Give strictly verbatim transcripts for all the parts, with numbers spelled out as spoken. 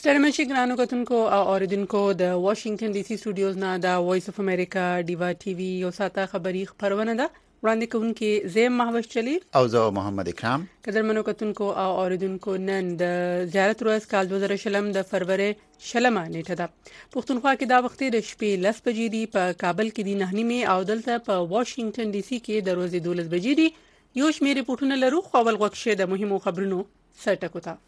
سترمچ ګرانو کتونکو او اوریدونکو د واشنگټن ډي سي سټوډیوز نه د وایس اف امریکا ډیوا ټي وی یو ساته خبری خبرونه ده وړاندې کوونکې زیم محوش چلی او زه محمد اکرام. قدرمنو کتونکو او اوریدونکو نن د زیارت ورځ کال دوه زره شلم د فروری شلمه نیټه ده. پښتونخوا کې دا وخت د شپې لس بجې دي، په کابل کې د نه نیمه او دلته په واشنگټن ډي سي کې د ورځې دولس بجې دي. یو شمېر ریپورتونه لرو، خو اول غوښه د مهمو خبرونو سرټکو ته.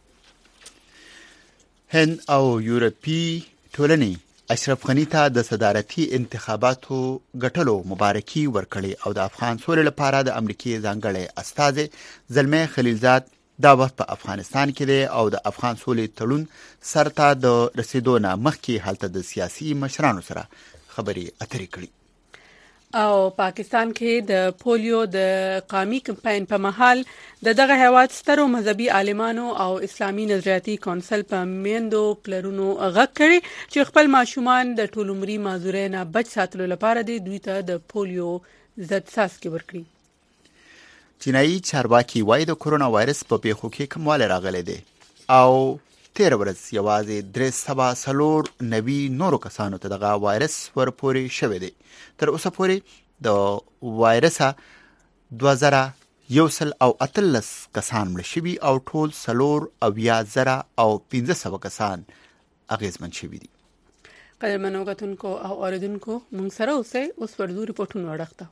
هند او یورپی ټولنې اشرف غنی ته د صدارتي انتخاباتو ګټلو مبارکي ورکړي او د افغان سولې لپاره د امریکای ځانګړي استازي زلمي خلیلزاد دا وخت په افغانستان کې دی او د افغان سولې تړون سرته د رسیدو نه مخکې هلته د سیاسي مشرانو سره خبري اترې کړي. او پاکستان کې د پولیو د قومي کمپاین په محل د دغه هیواد سترو مذهبي عالمانو او اسلامي نظریاتي کونسل په میندو پلرونو غږ کړي چې خپل ماشومان د ټولمري معذورۍ نه بچ ساتلو لپاره د دوی ته د پولیو ضد څاڅکي ورکړي. چینایي چارواکي وايي د کرونا وایرس په پیښو کې کموالی راغلی دی او تیر ورځ یوازې درې سوه څلور نوي نورو کسانو ته دغه وایرس ورپورې شوی دی. تر اوسه پورې د وایرسه دوه زره یو سل او اتلس کسان مړه شوي او ټول څلور اویا زره او پنځه سوه کسان اغېزمن شوي دي. قدرمنو کتونکو او اوریدونکو موږ سره اوسئ، اوس ورځو ریپورټونه وړاندې.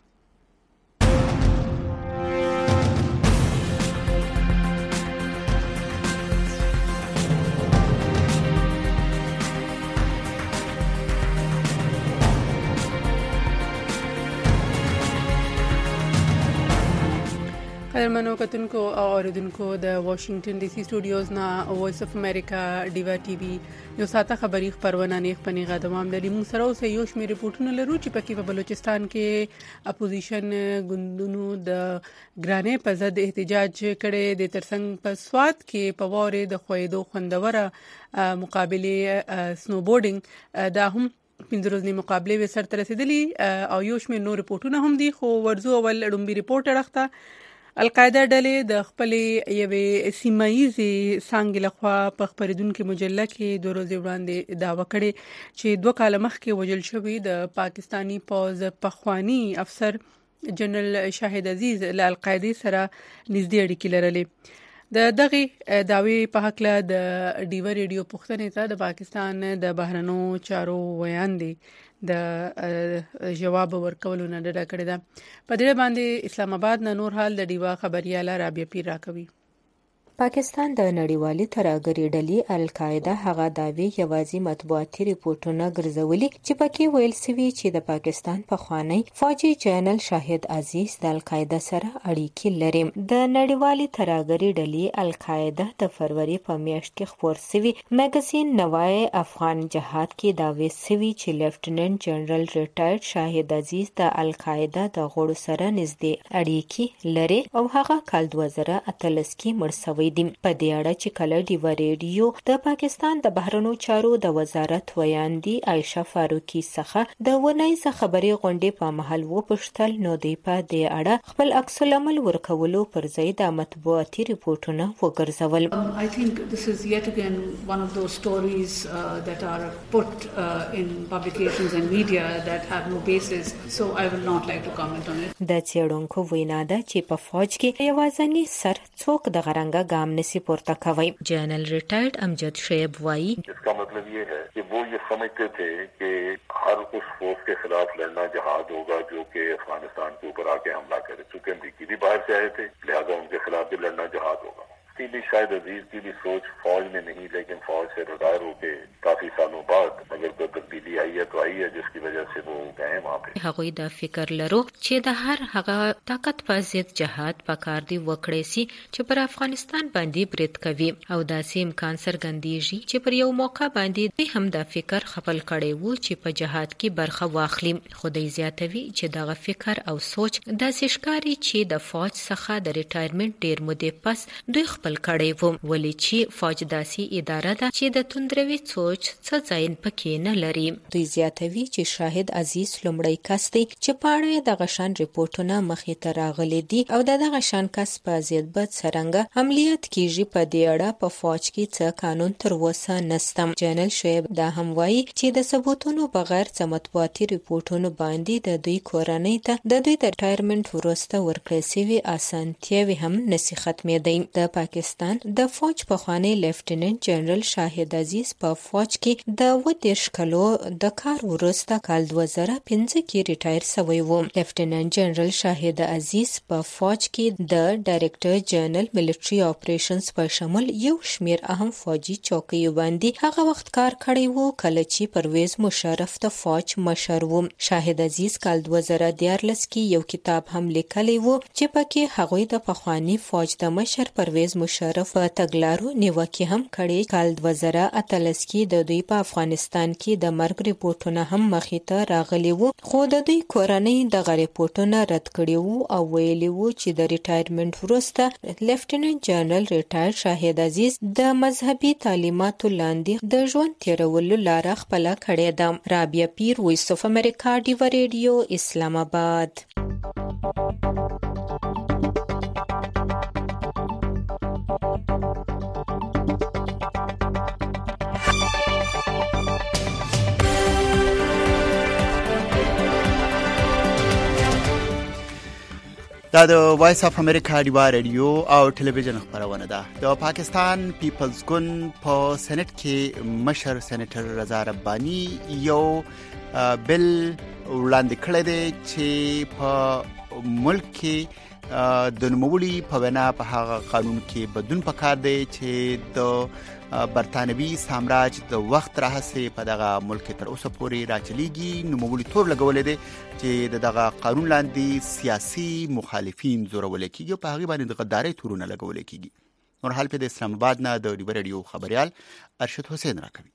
قدرمنو کتونکو او اوریدونکو د واشنگټن ډي سي سټوډیوز نه وایس اف امریکا ډیوا ټي وی یو ساته خبری خبرونه نه خپنی غدوام لري. موږ سره اوس یو شمېر ریپورتونه لرو چې پکې په بلوچستان کې اپوزیشن ګوندونو د ګرانې په ضد احتجاج کړي. د ترڅنګ په سواد کې په واره د خویدو خوندوره مقابله سنو بورډینګ دا هم پنځه ورځې مقابله به سره رسیدلی او یو شمېر نور ریپورتونه هم دي. خو ورځو اول لومبي ریپورت راخته القاعده ډلې د خپلې یوې سیمایي څانګې لخوا په خبرېدونکو مجله کې دوه ورځې وړاندې دعوه کړې چې دوه کال مخکې وژل شوی د پاکستانی پوز پخوانی افسر جنرال شاهد عزیز له القاعده سره نږدې اړیکې لرلې. د دغه داوی په حق له د ډیو ریډیو پښتنې ته د پاکستان د بهرنو چارو ویاندې د جواب ورکولو نه ډډه کړې ده. په دې باندې اسلام آباد نه نور حال د ډیوا خبرياله رابعه پیر راکوي. پاکستان د نړیوالې ترهګرۍ ډلې القاعده هغه داوی یوازې مطبوعاتي ریپورتونه ګرځولي چې پکې ویل شوی چې د پاکستان پخوانی فوجي جنرال شاهد عزیز د القاعده سره اړیکې لري. د نړیوالې ترهګرۍ ډلې القاعده د فروری په میاشت کې خپور شوی میگزین نوای افغان جهاد کې داوی شوی چې لیفټیننټ جنرال ریټایرډ شاهد عزیز د القاعده د غړو سره نږدې اړیکې لري او هغه کال دوه زره اتلس کې مړ شوی. په دې اړه چې کله ډیوا ریډیو د پاکستان د بهرنو چارو د وزارت ویاندې عایشه فاروقي څخه د ونیزه خبري غونډې په محل وپوښتل نو دی په دې اړه خپل عکس العمل ورکولو پر ځای د مطبوعاتي ریپورتونه وګرځول. um, I think this is yet again one of those stories uh, that are put uh, in publications and media that have no basis, so I will not like to comment on it. د څېړونکو وینا ده چې په فوج کې یوازینی سر څوک د غرنګ گام نسی پورته کوي. جنرال ریٹائرڈ امجد شعیب وائی اس کا مطلب یہ ہے کہ وہ یہ سمجھتے تھے کہ ہر اس فورس کے خلاف لڑنا جہاد ہوگا جو کہ افغانستان کے اوپر آ کے حملہ کرے. چونکہ امریکی بھی باہر سے آئے تھے لہٰذا ان کے خلاف بھی لڑنا جہاد ہوگا. اس کی بھی شاید عزیز کی بھی سوچ فوج میں نہیں لیکن فوج سے ریٹائر ہو کے کافی سالوں بعد اگر کوئی تبدیلی آئی ہے تو آئی ہے جس کی وجہ سے وہ گئے وہاں پہ. هغوی دا فکر لرو چې د هر هغه طاقت په ضد جهاد پکار دی وکړي سي چې پر افغانستان باندې برید کوي او داسې امکان څرګندېږي چې پر یو موقع باندې دوی هم دا فکر خپل کړي وو چې په جهاد کې برخه واخلي. خدای زیاتوي چې دغه فکر او سوچ داسې ښکاري چې د فوج څخه د ریټایرمنټ ډیر مودې پس دوی خپل کړي وو ولې چې فوج داسې اداره ده چې د توندروي سوچ څه ځای پکې نه لري. دوی زیاتوي چې شاهد شاهد عزیز لومړی کس دی چې پاړه د غشان ریپورتونه مخې ته راغلي دي او د غشان کس په ضد بد څرنګه عملیات کیږي په دې اړه په فوج کې څه قانون تر اوسه نشته. جنرال شعیب دا هم وایي چې د ثبوتونو بغیر څه مطبوعاتي ریپورتونو باندې د دوی کورنۍ ته د دوی د ریټایرمنټ وروسته ورکړل شوي اسانتیاوې هم نشي ختمېدی. د پاکستان د فوج پخوانی لیفټیننټ جنرال شاهد عزیز په فوج کې د اووه دېرش کلو د کار وروسته کال دوه زره پنځه کې ریټایر شوی و. لیفټیننټ جنرال شاهد عزیز په فوج کې د ډایریکټر جنرال ملټري اپریشنز په شمول یو شمیر اهم فوجي چوکیو باندې هغه وخت کار کړی وو کله چې پرویز مشرف د فوج مشر و. شاهد عزیز کال دوه زره دیارلس کې یو کتاب هم لیکلی وو چې پکې هغوی د پخوانی فوج د مشر پرویز مشرف په تګلارو نیوکې هم کړي. کال دوه زره اتلس کې د دوی په افغانستان کې د مرګ ریپورتونه هم مخې ته راغلي وو خو د دوی کورنۍ دغه ریپورتونه رد کړي وو او ویلي وو چې د ریټایرمنټ وروسته لیفټیننټ جنرال ریټایر شاهد عزیز د مذهبي تعلیماتو لاندې د ژوند تیرولو لاره خپله کړې ده. رابعه پیر، وایس اف امریکا، ډیوا ریډیو، اسلام آباد. دا د وایس اف امریکا ډیوا ریډیو او ټلویزیون خبرونه ده. د پاکستان پیپلز ګوند په سېنات کې مشر سېنیټر رضا رباني یو بل وړاندې کړی دی چې په ملک کې د نوموړي په وینا په هغه قانون کې بدلون پکار دی چې د برطانوي سامراج د وخت راهسې په دغه ملک تر اوسه پورې راچلیږي. نوموړي تور لګولې دی چې دغه قانون لاندې سیاسي مخالفین زورول کېږي او په هغه باندې د غدارۍ تورونه لګول کېږي. نور حال په اسلام آباد نه د ډیوا ریډیو خبريال ارشد حسین راکوي.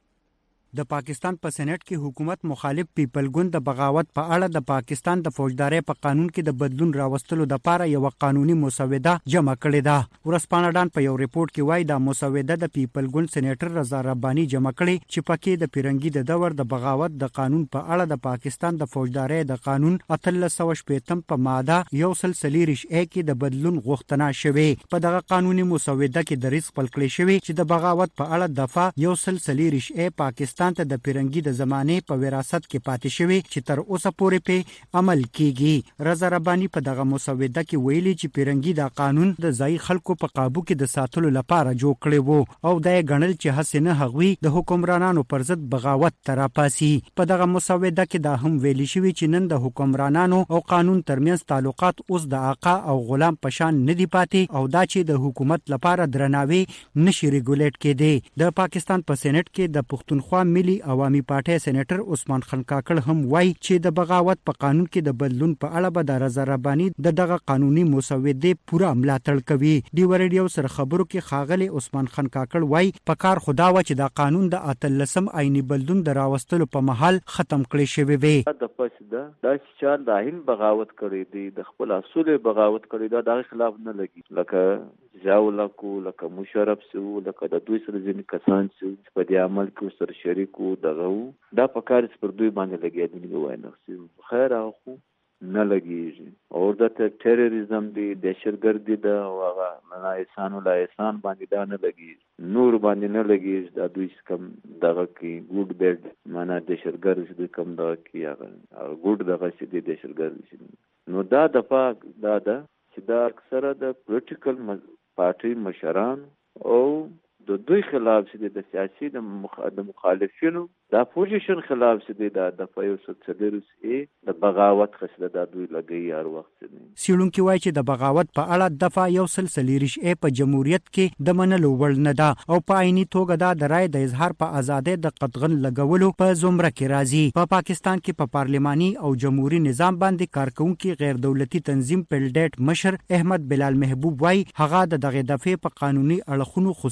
د پاکستان په سېنات کې حکومت مخالف پیپل ګوند د بغاوت په اړه د پاکستان د فوجدارۍ په قانون کې د بدلون راوستلو لپاره یو قانوني مسوده جمع کړې ده. ورسپانه ډان په یو ریپورت کې وایي د مسوده د پیپل ګوند سېنیټر رضا رباني جمع کړي چې پکې د پیرنګي د دور د بغاوت د قانون په اړه د پاکستان د فوجدارۍ د قانون اتلس سوه شپږم په ماده یو سل څلېرویشت ا کې د بدلون غوښتنه شوې. په دغه قانوني مسوده کې د رزق خپل کړی شوی چې د بغاوت په اړه دفعه یو سل څلېرویشت ا پاکستان ته د پیرنګي د زمانه په وراثت کې پاتې شوی چې تر اوسه پورې په عمل کیږي. رضا رباني په دغه مسوده کې ویلي چې پیرنګي د قانون د ځای خلکو په قابو کې د ساتلو لپاره جوړ کړی وو او د غنل چې حسنه هغوی د حکمرانانو پر ضد بغاوت تراپاسي. په دغه مسوده کې دا هم ویلي شوی چې نن د حکمرانانو او قانون ترمنځ تعلقات اوس د آقا او غلام پشان نه دی پاتې او دا چې د حکومت لپاره درناوی نشي ریګولیټ کېدی. د پاکستان په سېنات کې د پښتونخوا ملي عوامي پارټي سېنیټر عثمان خان کاکړ هم وایي چې د بغاوت په قانون کې د بدلون په اړه به د رضا رباني د دغه قانوني مسودې پوره ملاتړ کوي. ډیوا ریډیو سره خبرو کې ښاغلي عثمان خان کاکړ وایي په کار خدا و چې د قانون د اتلسم آئینی بدلون د راوستلو په محل ختم کړي شوی وي. د فسده د چې د هین بغاوت کړی دی د خپل اصول بغاوت کړی دا د خلاف نه لګي لکه ځاولکو لکه مشرف سو لکه د دوی سره ځینې کسان چې په دې عمل کې سره شریکو دغه دا په کار پر دوی باندې لګیدلی وای نه خیر خو نه لګیږي او د ټیرریزم دی دهشتګردي دا هغه نه انسان ولا انسان باندې دا نه لګیږي نور باندې نه لګیږي دا دوی کم دغه کې ګوډ بیډ معنا دهشتګرد دي کم دا کې هغه ګوډ دغه چې دی دهشتګرد نو دا دفعه دا دا چې دا اکثره د پولیټیکل پارټي مشران او د دوی خلاف چې د سیاسي د مخالفینو دا پوزیشن خلاف چې د د فایو سټلرس ای د بغاوت خسله د دوی لګي هر وخت نه سیلونکي وایي چې د بغاوت په اړه دفعه یو سلسله ریش ای په جمهوریت کې د منلو وړ نه ده او په عیني توګه دا د رای د اظهار په ازادۍ د قطغن لګولو په زمره کې راځي. په پا پاکستان کې په پا پارلماني او جمهوریت نظام باندې کارکونکو غیر دولتي تنظیم پیلډیټ مشر احمد بلال محبوب وایي هغه د دغه دفعه په قانوني اړخونو خصوص نشي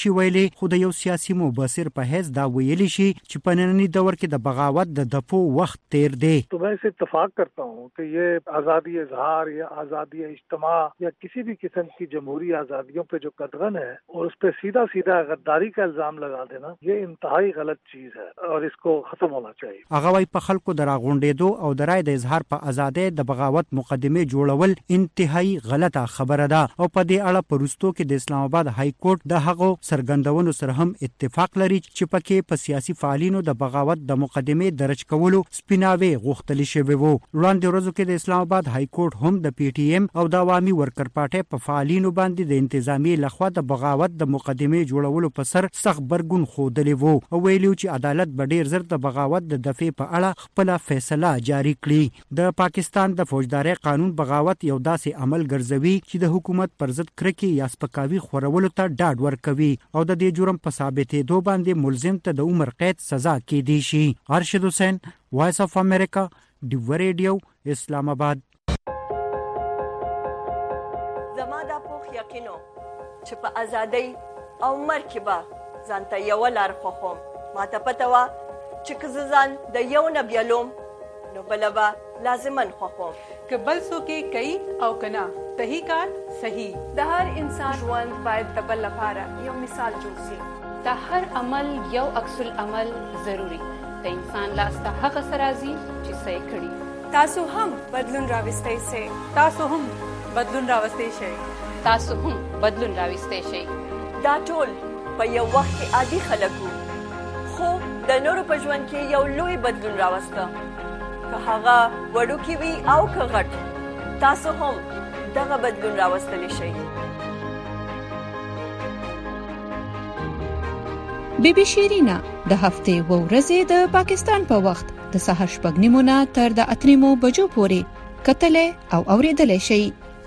نشي ویلي، خو د یو سیاسي مبصر په حیث دا ویلی شي چې په ننني دور کې د بغاوت د دپو وخت تیر دی. تو میں اسے اتفاق کرتا ہوں کہ یہ آزادی اظہار یا آزادی اجتماع یا کسی بھی قسم کی جمہوری آزادیوں پہ جو قدغن ہے اور اس پہ سیدھا سیدھا غداری کا الزام لگا دینا یہ انتہائی غلط چیز ہے اور اس کو ختم ہونا چاہیے. هغه وايي په خلکو د راغونډېدو او د رای د اظهار په ازادۍ د بغاوت مقدمه جوړول انتهایی غلطه خبره ده او په دې اړه پروستو کې د اسلام آباد های کورټ د هغو سرګندونو سره هم اتفاق لري چې پکې په سیاسي فعالینو د بغاوت د مقدمه درج کولو سپیناوي غوښتل شوی وو. وړاندې ورځو کې د اسلام آباد های کورټ هم د پی ټی ایم او د عوامي ورکر پارټي په فعالینو باندې د انتظامی لخوا د بغاوت د مقدمه جوړولو په سر سخت برګون خودلی وو او ویلو چې عدالت به ډیر زر د بغاوت د دفع په اړه خپل فیصله جاری کړي. د پاکستان د فوجداري قانون بغاوت یو داسې عمل ګرځوي چې د حکومت پر ضد کرکي یا سپکاوي خورولو ته ډاډ ورکوي او د دې جرم په ثابتېدو باندې ملزم ته د عمر قید سزا کېدی شي. ارشد حسین، وایس اف امریکا، ډیو ریډیو، اسلام آباد. زما دا پوخ یقینو چې په ازادۍ او مرګ به ځانته یو لار خوښوم. ماته پته وه چې که زه ځان د یو نه بیلوم نو بله به لازمن خوښوم. که بل څوک یې کوي او که نه صحیح کار صحیح. د هر انسان ژوند باید د بل لپاره یو مثال جوړ شي. د هر عمل یو عکس العمل ضروري. د انسان لاس ته هغه څه راځي چې څه یې کړي. تاسو هم بدلون راوستی شئ. تاسو هم بدلون راوستی شئ. تاسو هم بدلون راوستی شئ. دا ټول په یو وخت کې عادي خلک وو خو د نورو په ژوند کې یو لوی بدلون راوسته. که هغه وړوکی وي او که غټ، تاسو هم دغه بدلون راوستلی شئ. بی بی شیرینا د هفتې و ورځې د پاکستان په وخت د سهار شپږ نیمو نه تر د اته نیمو بجو پورې کتلې او اورېدلې شئ.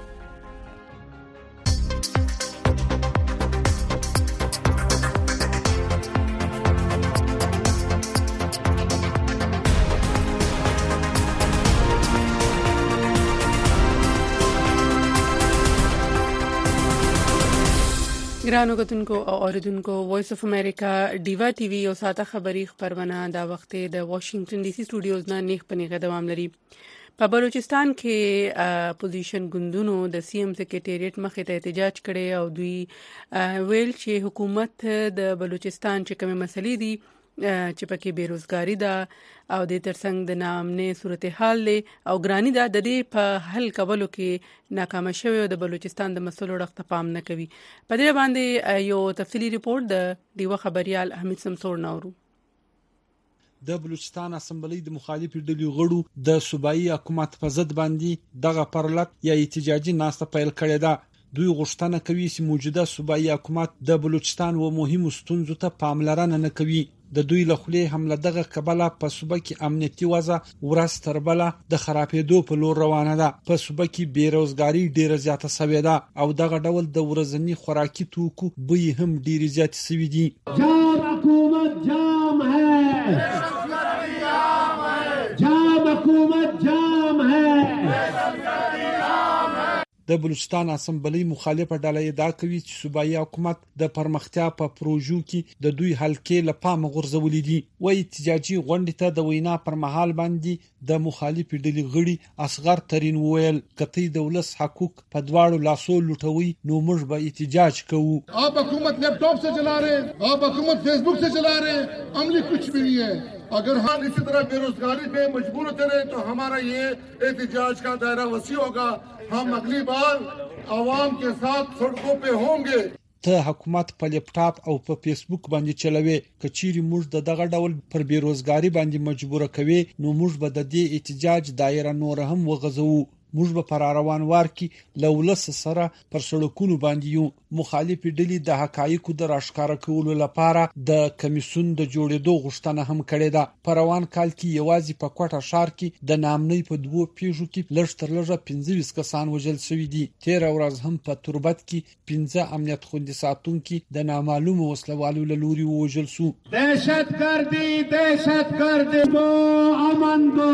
ګرانو کتونکو او اوریدونکو، وایس اف امریکا ډیوا ټي وي او ساته خبری خبرونه دا وخت د واشنگټن ډي سي سټوډیوز نه نیخ پنیغه دوام لري. په بلوچستان کې اپوزیشن ګوندونو د سی ایم سیکریټریټ مخې ته احتجاج کړي او دوی ویل چې حکومت د بلوچستان چې کومه مسلې دي چې پکې بیروزګاری ده او د ترڅنګ د ناامنۍ صورتحال له او ګرانی ده د دې په حل کولو کې ناکام شوی او د بلوچستان د مسلو ډخته پام نه کوي. په دې باندې یو تفصیلی ریپورت د دیو خبريال احمد سمسور نورو. د بلوچستان اسمبلی د مخالفي ډلې غړو د صوبایي حکومت په ضد باندې دغه پرلط یا احتجاجي ناسته پیل کړې ده. دوی غوښتنه کوي چې موجوده صوبایي حکومت د بلوچستان و مهمو ستونزو ته پاملرنه نه کوي. د دوی له خلې هم له دغه کبله په صوبه کې امنیتي وضع ورځ تر بله د خرابېدو په لور روانه ده. په صوبه کې بیروزګاری ډیره زیاته شوې ده او دغه ډول د ورځني خوراکي توکو بیې هم ډیرې زیاتې شوې دي. جام حکومت جام ہے، جام حکومت جام ہے. د بلوچستان اسمبلی مخالفه ډله ادعا کوي چې صوبایي حکومت د پرمختیا په پروژو کې د دوی حلقې له پامه غورځولې دي. وایي احتجاجي غونډې ته د وینا پر مهال باندې د مخالفې ډلې غړي اصغر ترين وویل کته د ولس حقوق په دواړو لاسو لوټوي نو موږ به احتجاج کوو. آپ حکومت لیپ ٹاپ سے چلا رہے ہیں، آپ حکومت فیس بک سے چلا رہے ہیں، عملی کچھ بھی نہیں ہے. اگر ہم اسی طرح بیروزگاری پہ مجبور ہوتے رہے تو ہمارا یہ احتجاج کا دائرہ وسیع ہوگا. ہم اگلی بار عوام کے ساتھ سڑکوں پہ ہوں گے. ته حکومت په لیپټاپ او په فیسبوک باندې چلوي، کچيري موږ د دغه ډول پر بیروزګاری باندې مجبور کوي نو موږ به د دې احتجاج دایره نور هم وغځو. موږ به پر روان وار کې لولس سره پر سړکونو باندې یو. مخالفې ډلې د حقایقو د راښکاره کولو لپاره د کمیسیون د جوړېدو غوښتنه هم کړې ده. په روان کال کې یوازې په کوټه ښار کې د نامنۍ په دوو پیښو کې لږ تر لږه پنځه ویشت کسان وژل شوي دي. تېره ورځ هم په تربت کې پنځه امنیت خوندي ساتونکي د نامعلومو وسلوالو له لوري ووژل شو. دهشت گردی دهشت گردی دو امن دو.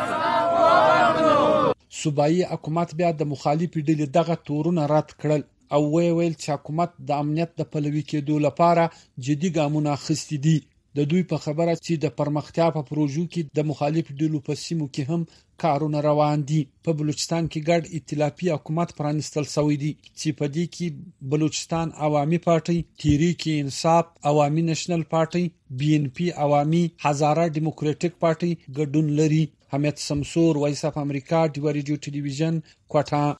صوبایي حکومت بیا د مخالفې ډلې دغه تورونه رد کړل او ویل چې حکومت د امنیت د پلوي کېدو لپاره جدي ګامونه اخیستي دي. د دوی په خبره چې د پرمختیا په پروژو کې د مخالف ډلو په سیمو کې هم کارونه روان دي. په بلوچستان کې ګډ ائتلافي حکومت پرانستل شوی دی چې په دې کې بلوچستان عوامي پارټي، تحریک انصاف عوامي نېشنل پارټي، بي ان پي عوامي، هزاره ډیموکراټیک پارټي ګډون لري. حمید سمسور، وایس اف امریکا، ډیوا ریډیو ټلویزیون، کوټه.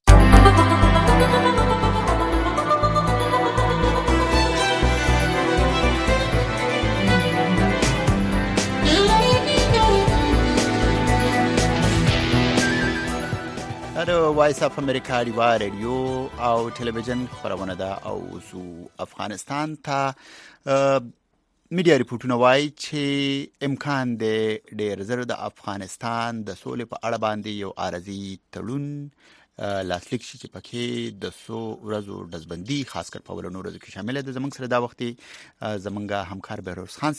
د وایس اف امریکا ډیوا ریډیو او ټلویزیون خبرونه ده او سو افغانستان ته میډیا ریپورتونه وایي چې امکان دی ډېر زر د افغانستان د سولې په اړه باندې یو عارضي تړون لاسلیک شي چې پکې د څو ورځو ډزبندي خاص کر په ولونو ورځو کې شامل ده. زمونږ سره دا وخت زمونږ همکار بهروز خان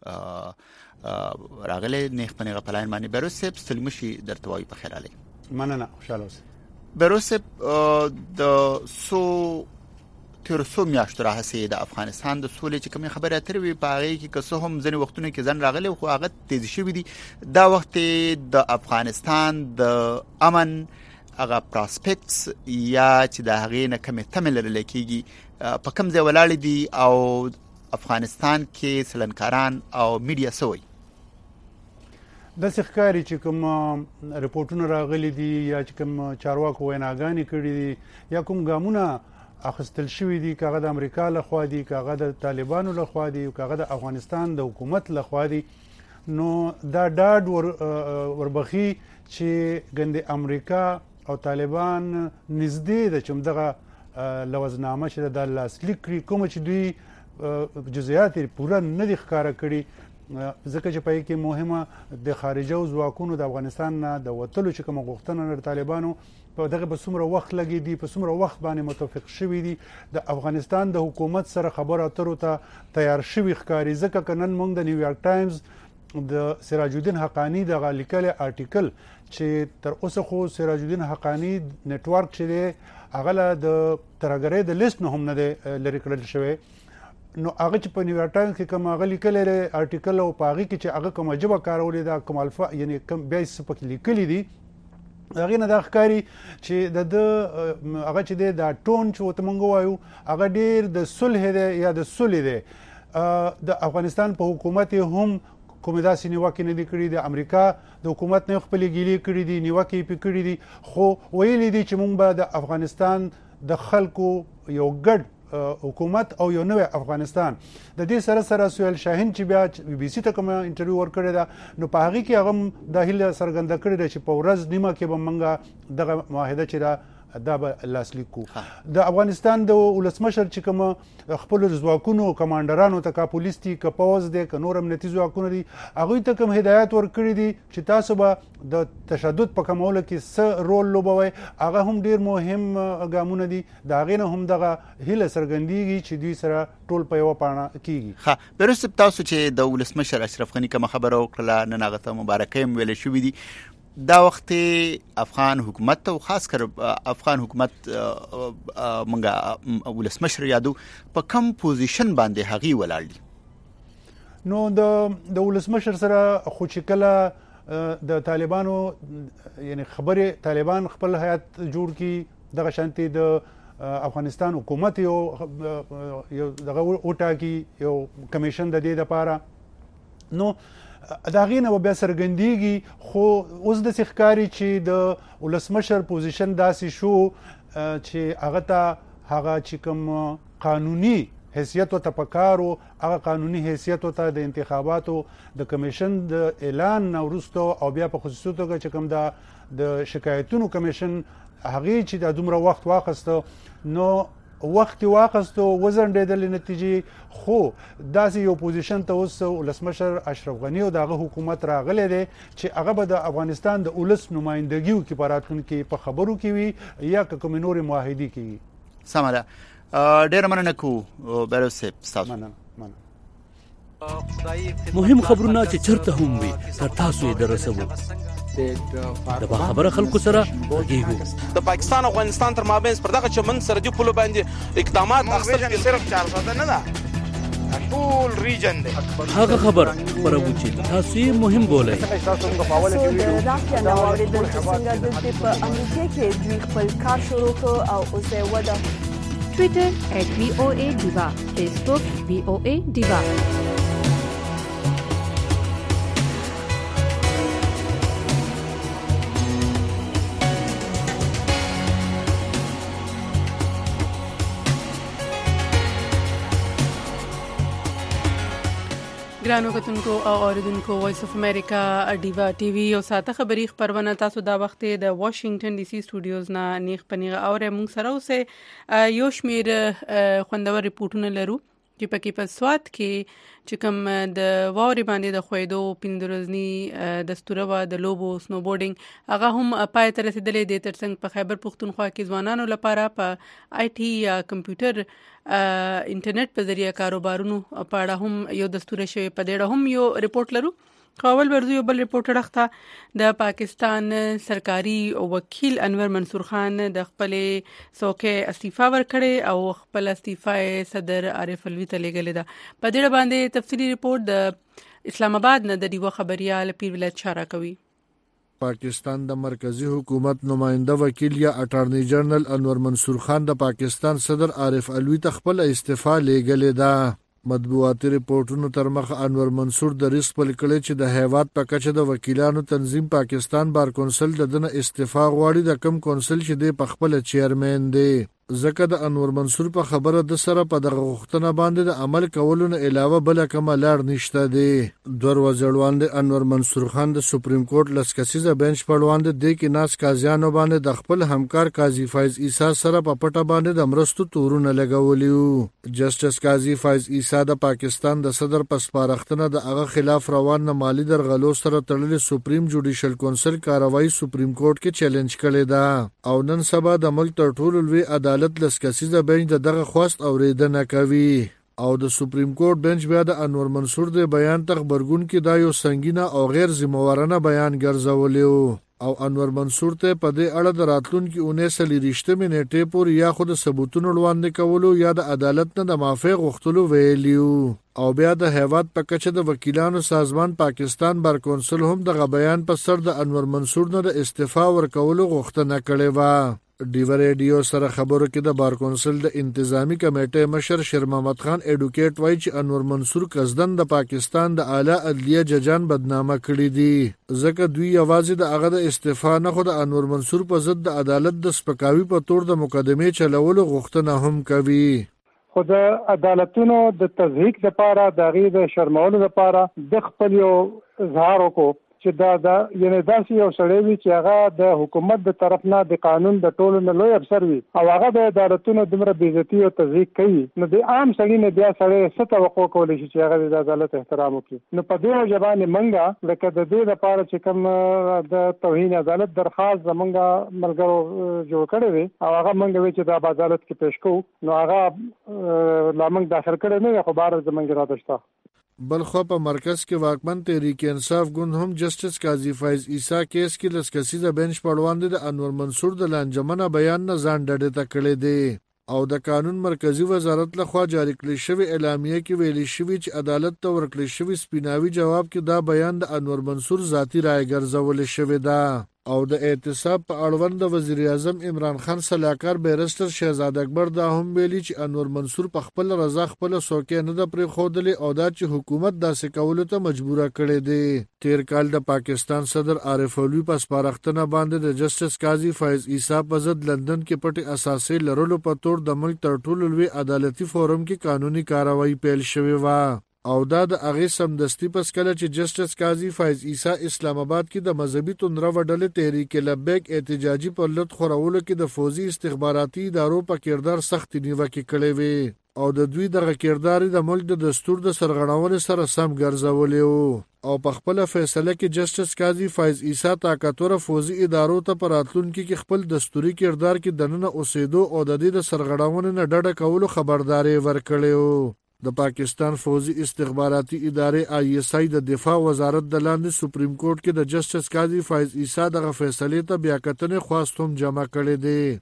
صاحب راغلی نیغ په نیغه په لاین باندې. بهروز صاحب ستړي مشي درته وایو په خیر علي. مننه، خوشاله اوسئ. بهروز صاحب د سو تر څو میاشتو راهیسې د افغانستان د سولې چې کومې خبرې اترې وي په هغې کې که څه هم ځینې وختونه کې ځنډ راغلی خو هغه تیزې شوي دي. دا وخت د افغانستان د امن هغه پراسپیکټس یا چې د هغې نه کومې تمې لرلی کېږي په کوم ځای ولاړې دي او افغانستان کې سلنکاران او میډیا څه وایي؟ د ښکاری چې کوم ریپورتونه راغلي دي یا چې کوم چارواکو ویناګانې کړي دي یا کوم ګامونه اخیستل شوي دي، کاغه د امریکا لخوا دي، کاغه د طالبانو لخوا دي، کاغه د افغانستان د حکومت لخوا دي، نو دا ډاډ ور وربخي چې ګنده امریکا او طالبان نږدې د چمدغه لوزنامه چې د لاسلیک کړي کوم چې دوی جزئیات پوره نه دي ښکارا کړي، ځکه چې پای کې مهمه د خارجه ځواکونو د افغانستان نه د وټلو چې کوم غوښتنه لري طالبانو په دغه په څومره وخت لګي دي، په څومره وخت باندې متفق شوي دي، د افغانستان د حکومت سره خبرو اترو ته تیار شوي ښکاري. ځکه که نن موږ د نیویارک ټایمز د سراج الدین حقانی دغه لیکلی آرټیکل چې تر اوسه خو سراج الدین حقانی نیټورک چې دی هغه له د ترهګرۍ د لیست نه هم نه دی لرې کړل شوی، نو هغه چې په نیویارک ټایمز کې کوم هغه لیکلی دی آرټیکل او په هغې کې چې هغه کومه ژبه کارولې ده، کوم الفا یعنی کوم بیا یې څه پکې لیکلي دي، هغې نه دا ښکاري چې د ده هغه چې دی دا ټون چې ورته موږ ووایو هغه ډېر د صلح دی یا د سولې دی. د افغانستان په حکومت یې هم کومې داسې نیوکې نه دي کړي، د امریکا د حکومت نه خپلې ګیلې کړي دي، نیوکې یې پې کړي دي، خو ویلي دي چې موږ به د افغانستان د خلکو یو ګډ حکومت او یو نوې افغانستان. د دې سره سره سهیل شاهین چې بیا بي بي سي ته کوم انټرویو ورکړی ده نو په هغې کې هغه دا هیله څرګنده کړې ده چې په ورځ نیمه کې به موږ دغه معاهده چې ده دا به لاسلیک کو. د افغانستان د ولسمشر چې کوم خپل ځواکونو کمانډرانو ته کا پولیس دي که پوز دي که نور امنیتي ځواکونه دي هغوی ته کوم هدایات ورکړي دي چې تاسو به د تشدد په کمولو کې څه رول لوبوئ، هغه هم ډیر مهم ګامونه دي. د هغې نه هم دغه هیله څرګندېږي چې دوی سره ټول په یوه پاڼه کېږي. ښه بهروز صاحب، تاسو چې د ولسمشر اشرف غني کومه خبره وکړله نن هغه ته مبارکۍ هم ویلې شوي دي، دا وخت افغان حکومت او خاص کر افغان حکومت منګه ولسمشر یادو په کم پوزیشن باندې هغي ولاړ دي؟ نو د د ولسمشر سره خو چې کله د طالبانو یعنی خبرې طالبان خپل حیات جوړ کی دغه شانتي د افغانستان حکومت یو یو دغه وټاکی یو کمیشن د دې لپاره، نو د هغې نه بیا څرګندېږي. خو اوس داسې ښکاري چې د ولسمشر پوزیشن داسې شو چې هغه ته هغه چې کوم قانوني حیثیت ورته پکار و هغه قانوني حیثیت ورته د انتخاباتو د کمیشن د اعلان نه وروسته او بیا په خصوصي توګه چې کوم د د شکایتونو کمیشن هغې چې دا دومره وخت واخیسته نو وخت واخیستو وزنډېدل نتیجې، خو داسې یو پوزیشن ته اوس ولسمشر اشرف غني او دغه حکومت راغلی دی چې هغه به د افغانستان د ولس نمایندګي وکړي په راتلونکي کې په خبرو کې وي یا که کومې نورې معاهدې کېږي. سمه ده، ډېره مننه کوو بهروز صاحب ستاسو. مهم خبرونه چې چېرته هم وي تر تاسو یې دررسوو. د خبره خلکو سره غږیږو. د پاکستان او افغانستان تر مابین پر دغه چمن سرحدي پولو باندې اقدامات اخیستل صرف چار ساده نه ده، ټول ریجن دی. هغه خبر خبرو چې تاسو یې مهم بولئ. د رافیا نو اوریدل چې څنګه د په امریکا کې دوی خپل کار شروع کړ او اوس یې وده. ټویټر ایٹ وی او اے ډیوا، فیسبوک وی او اے ډیوا. ګرانو کتونکو او اوریدونکو وایس اف امریکا ډیوا ټي وي او ساته خبري خبرونه تاسو دا وخت د واشنگټن ډي سي سټوډیوز نه نیغ پنیغه اورې مونږ سره اوسه یو شمیر خوندور ریپورتونه لرو چې پکې په سواد کې چې کوم د واوري باندې د خویدو پندرزنی دستوره و د لوبو سنوبورډینګ هغه هم پای ته رسیدلې د ترڅنګ په خیبر پختونخوا کې ځوانانو لپاره په آی ټي یا کمپیوټر انټرنیټ په ذریعہ کاروبارونو په اړه هم یو دستور شوی په دې اړه هم یو ریپورت لرو. خپل ورځو یو بل ریپورټ راخته د پاکستان سرکاري وکیل انور منصور خان د خپل څوکۍ استعفا ورکړې او خپل استعفا صدر عارف الوی ته لګلې ده. په دې باندې تفصیلی ریپورت د اسلام آباد نه د دیو خبريال پیر ولایت شارا کوي. پاکستان د مرکزی حکومت نماینده وکیل یا اټارنی جنرال انور منصور خان د پاکستان صدر عارف الوی ته خپل استعفا لګلې ده. مطبوعاتي ریپورتونو تر مخه انور منصور د ریس په کړه چې د هیواد په کچه د وکیلانو تنظیم پاکستان بار کونسل د دنه استعفا غواړي د کم کونسل چې د خپل چیرمن دی. ځکه د انور منصور په خبره د سره په دغه غوښتنه باندې د عمل کولو نه علاوه بل کوم لار نشته دی. دور وزړوان د انور منصور خان د سپریم کورټ لسکسیزه بنچ په وړاندې د کې ناس قاضیانو باندې د خپل همکار قاضي فایز عیسی سره په پټه باندې د مرستو تورونه لګولیو. جسټس قاضي فایز عیسی د پاکستان د صدر په سپارښتنه د هغه خلاف روان نه مالی درغلو سره تړلې سپریم جوډیشل کونسل کاروایی سپریم کورټ کې چیلنج کړی ده او نن سبا د ملک تر ټولو لوی عدالت لسکسیزه بنچ دغه خواست اوریدنه کوي او د سپریم کورټ بنچ بیا د انور منصور د بیان ته خبرګون کې دا یو سنگینه او غیر ذمہوارانه بیان ګرځولیو او انور منصور ته په دې اړه د راتلونکي اونیس لریشتمه نیټه پورې یا خود ثبوتونه وړاندې کولو یا د عدالت نه د معافی غوښتلو ویلیو او بیا د هیواد په کچه د وکیلانو سازمان پاکستان بار کونسل هم د بیان په سر د انور منصور نه د استعفا ورکولو غوښتنه کړې و. ډیو ریډیو سره خبرو کې د بار کونسل د انتظامی کمیټې مشر شیر محمد خان ایډوکیټ وایي چې انور منصور قصدن د پاکستان د اعلی عدلیه ججان بدنامه کړی دي ځکه دوی یوازې د هغه د استعفا نه خو د انور منصور په ضد د عدالت د سپکاوي په تور د مقدمې چلولو غوښتنه هم کوي. خو د عدالتونو د تضحیک لپاره د غیر د شرمولو لپاره د خپل یو اظهار وکړو چې دا دا یعنی داسې یو سړی وي چې هغه د حکومت د طرف نه د قانون د ټولو نه لوی افسر وي او هغه د عدالتونو دومره بې عزتي او تضحیک کوي نو د عام سړي نه بیا سړی څه توقع کولی شي چې هغه د عدالت احترام وکړي. نو په دې وجه باندې موږ لکه د دې لپاره چې کوم د توهین عدالت درخواست زمونږ ملګرو جوړ کړی دی او هغه موږ وی چې د عدالت کې پیش کوو نو هغه لا موږ داخل کړی نه خو بار زمونږ را دشته. بلخو په مرکز کې واکمن تحریک انصاف ګوند هم جسټس قاضي فایز عیسی کیس کې لسکسیزه بنچ په وړاندې د انور منصور د لانجمنه بیان نه ځان ډډه تکړه دی او د قانون مرکزی وزارت لخوا جاری کړی شوی اعلامیه کې ویلي شوی چې عدالت ته ورکړی شوی سپیناوي جواب کې دا بیان د انور منصور ذاتی رائے ګرځول شوی ده او د اعتصاب په اړوند د وزیر اعظم عمران خان صلاحکار بیرستر شهزاد اکبر دا هم ویلي چې انور منصور په خپل رضا خپل څوکۍ نه د پرې خودلې او دا چې حکومت داسې کولو ته مجبوره کړې دی. تیر کال د پاکستان صدر عارف الوی په سپارښتنه باندې د جسټس قاضي فایز عیسی په ضد لندن کې پټي اساسي لرلو په تور د ملک تر ټولو لوی عدالتي فورم کې قانوني کاروایی پیل شوې و او دا د هغه سمدستي پس کله چې جسټس قاضي فایز عیسی اسلام آباد کې د مذهبي تندره وډلې تحریک لبیک احتجاجي پر لټ خورولو کې د فوزي استخباراتي ادارو په کردار سخت نیوکه کړې وي او د دوی دغه کردار د ملک د دستور د سرغړونې سره سم ګرځولې او په خپل فیصله کې جسټس قاضي فایز عیسی طاقتور فوزي ادارو ته پر راتلونکي کې خپل دستوري کردار کې دننه اوسېدو او د دې د سرغړونې نه ډډه کولو خبرداري ورکړې. د پاکستان فوزي استخباراتي ادارې آی ایس آی د دفاع وزارت د لاندې سپریم کورټ کې د جسټس قاضي فایز عیسی دغه فیصلې ته بیا کتنې خواست هم جمع کړې دي.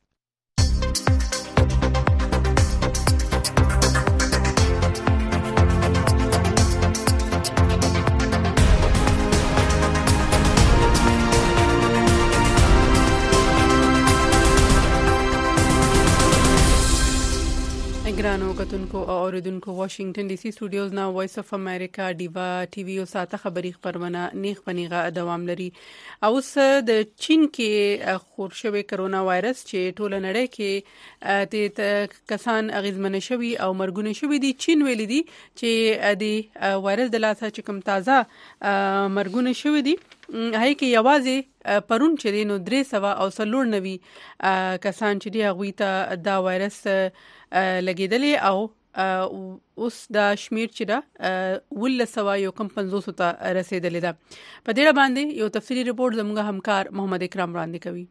ګرانو کتونکو او اوریدونکو واشنگټن ډي سي سټوډیوز نا وایس اف امریکا ډیوا ټي وي او ساته خبري خبرونه نیغ پنیغه دوام لري. اوس د چین کې خور شوی کرونا وایرس چې ټوله نړۍ کې د کسان اغیزمن شوی او مرګونه شوی دي. چین ویلي دي چې د وایرس د لاسه چې کوم تازه مرګونه شوی دي هي کې یوازې پرون چې دینو درې سوا او سلور نوي کسان چې دی هغه ته دا وایرس لګیدلې او اوس دا شمیر چې دا ول سوا یو کم پنځوس ته رسیدلې ده. په دې باندې یو تفصیلی ریپورت زموږ همکار محمد اکرام وړاندې کوي.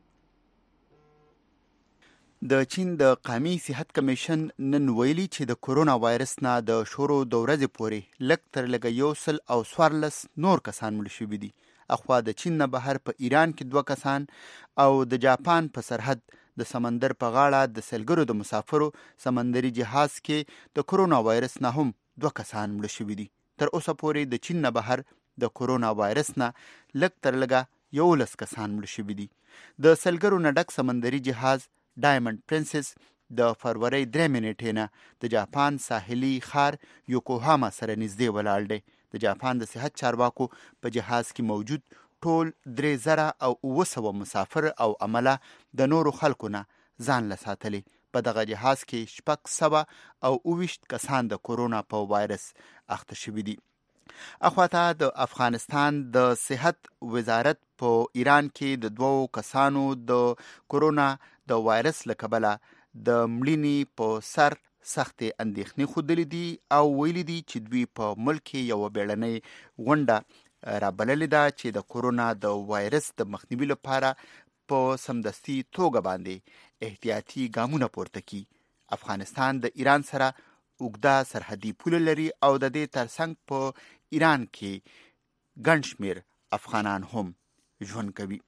د چین د قومي صحت کمیشن نن ویلي چې د کورونا وایرس نه د شورو د ورځې پورې لږ تر لږه یو سل او څوارلس نور کسان مړ شوي دي. اخوا د چین نه بهر په ایران کې دوه کسان او د جاپان په سرحد د سمندر په غاړه د سلګرو د مسافرو سمندري جهاز کې د کورونا وایرس نه هم دوه کسان مړ شوي دي. تر اوسه پورې د چین نه بهر د کورونا وایرس نه لږ تر لږه یولس کسان مړ شوي دي. د سلګرو نه ډک سمندري جهاز ډایمنډ پرنسس د فروری درې منټې نه د جاپان ساحلي ښار یوکوهاما سره نږدې ولاړ دی. د جاپان د صحت چارواکو په جهاز کې موجود ټول درې زره او اوه سوه مسافر او عمله د نورو خلکو نه ځان له ساتلي. په دغه جهاز کې شپږ سوه او اوویشت کسان د کورونا په وایرس اخته شوي دي. اخواته د افغانستان د صحت وزارت په ایران کې د دوو کسانو د کورونا د وایرس له کبله د مړینې په سر سختې اندېښنې ښودلې دي او ویلي دي چې دوی په ملک کې یوه بیړنۍ غونډه رابللې ده چې د کورونا د وایرس د مخنیوي لپاره په سمدستي توګه باندې احتیاطي ګامونه پورته کړي. افغانستان د ایران سره اوږده سرحدي پوله لري او د دې ترڅنګ په ایران کې ګڼ شمېر افغانان هم ژوند کوي.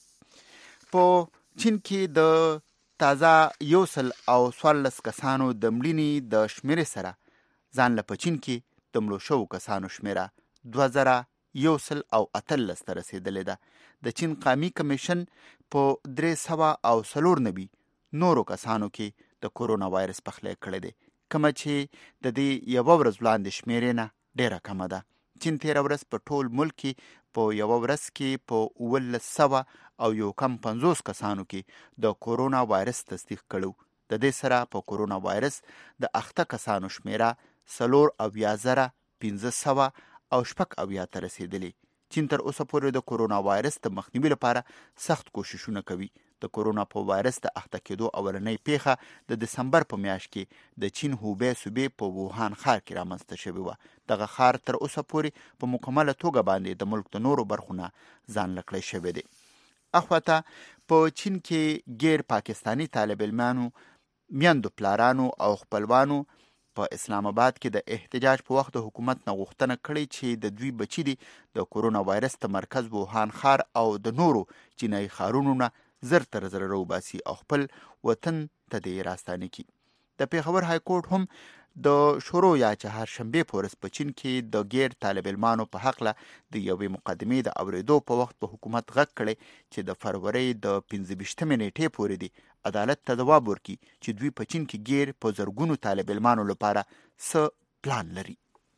په چین کې د تازه یو سل او څوارلس کسانو د مړینې د شمیرې سره ځان له په چین کې د مړو شوو کسانو شمیره دوه زره یو سل او اتلس ته رسېدلې ده. د چین قومي کمیشن په درې سوه او څلور نوي نورو کسانو کې د کورونا وایرس پخلی کړی دی، کومه چې د دې یوه ورځ وړاندې شمیرې نه ډېره کمه ده. چین تېره ورځ په ټول ملک کې په یوه ورځ کې په اوولس سوه او یو کم پنځوس کسانو کې د کورونا وایرس تصدیق کړو. د دې سره په کورونا وایرس د اخته کسانو شمیره څلور اویا زره پنځه سوه او شپږ اویا ته رسېدلې. چین تر اوسه پورې د کورونا وایرس د مخنیوي لپاره سخت کوششونه کوي. د کورونا په وایرس د اخته کېدو اولنۍ پیښه د دسمبر په میاشت کې د چین هوبې صوبې په ووهان ښار کې رامنځته شوې وه. دغه ښار تر اوسه پورې په مکمله توګه باندې د ملک د نورو برخو نه ځان لکړی شوی دی. اخواته په چین کې غیر پاکستانی طالب علمانو، میندو پلارانو او خپلوانو په اسلام آباد کې د احتجاج په وخت د حکومت نه غوښتنه کړې چې د دوی بچي دي د کورونا وایرس د مرکز ووهان ښار او د نورو چینایي ښارونو نه زر تر زر روباسي او خپل وطن ته دې راستانه کړي. د پېښور های کورټ هم د شورو یا چهارشنبې په ورځ په چین کې د غیر طالب علمانو په حقله د یوې مقدمې د اورېدو په وخت په حکومت غږ کړی چې د فروری د پنځه ویشتمې نیټې پورې دی عدالت ته ځواب ورکړي چې دوی په چین کې غیر په زرګونو طالب علمانو لپاره څه پلان لري.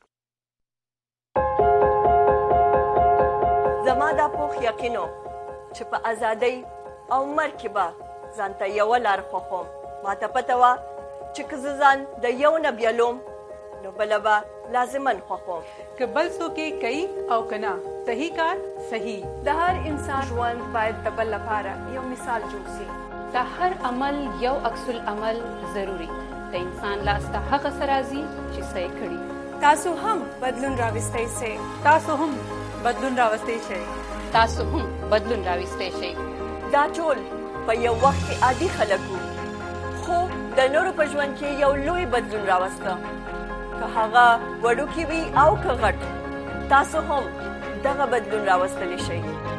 زما دا پوخ یقینو چې په ازادۍ او مرګ به ځانته یوه لار خوښوم. ماته پته وه چې که زه ځان د یو نه بیلوم نو بله به لازمن خوښوم. که بل څوک یې کوي او که نه، صحیح کار صحیح. د هر انسان ژوند باید د بل لپاره یو مثال جوړ شي. د هر عمل یو عکس العمل ضروري. د انسان لاس ته هغه څه راځي چې څه یې کړي. تاسو هم بدلون راوستی شئ. تاسو هم بدلون راوستی شئ. تاسو هم بدلون راوستی شئ. دا ټول په یو وخت کې عادي خلک وو، خو د نورو په ژوند کې یو لوی بدلون راوسته. که هغه وړوکی وي او که غټ، تاسو هم دغه بدلون راوستلی شئ.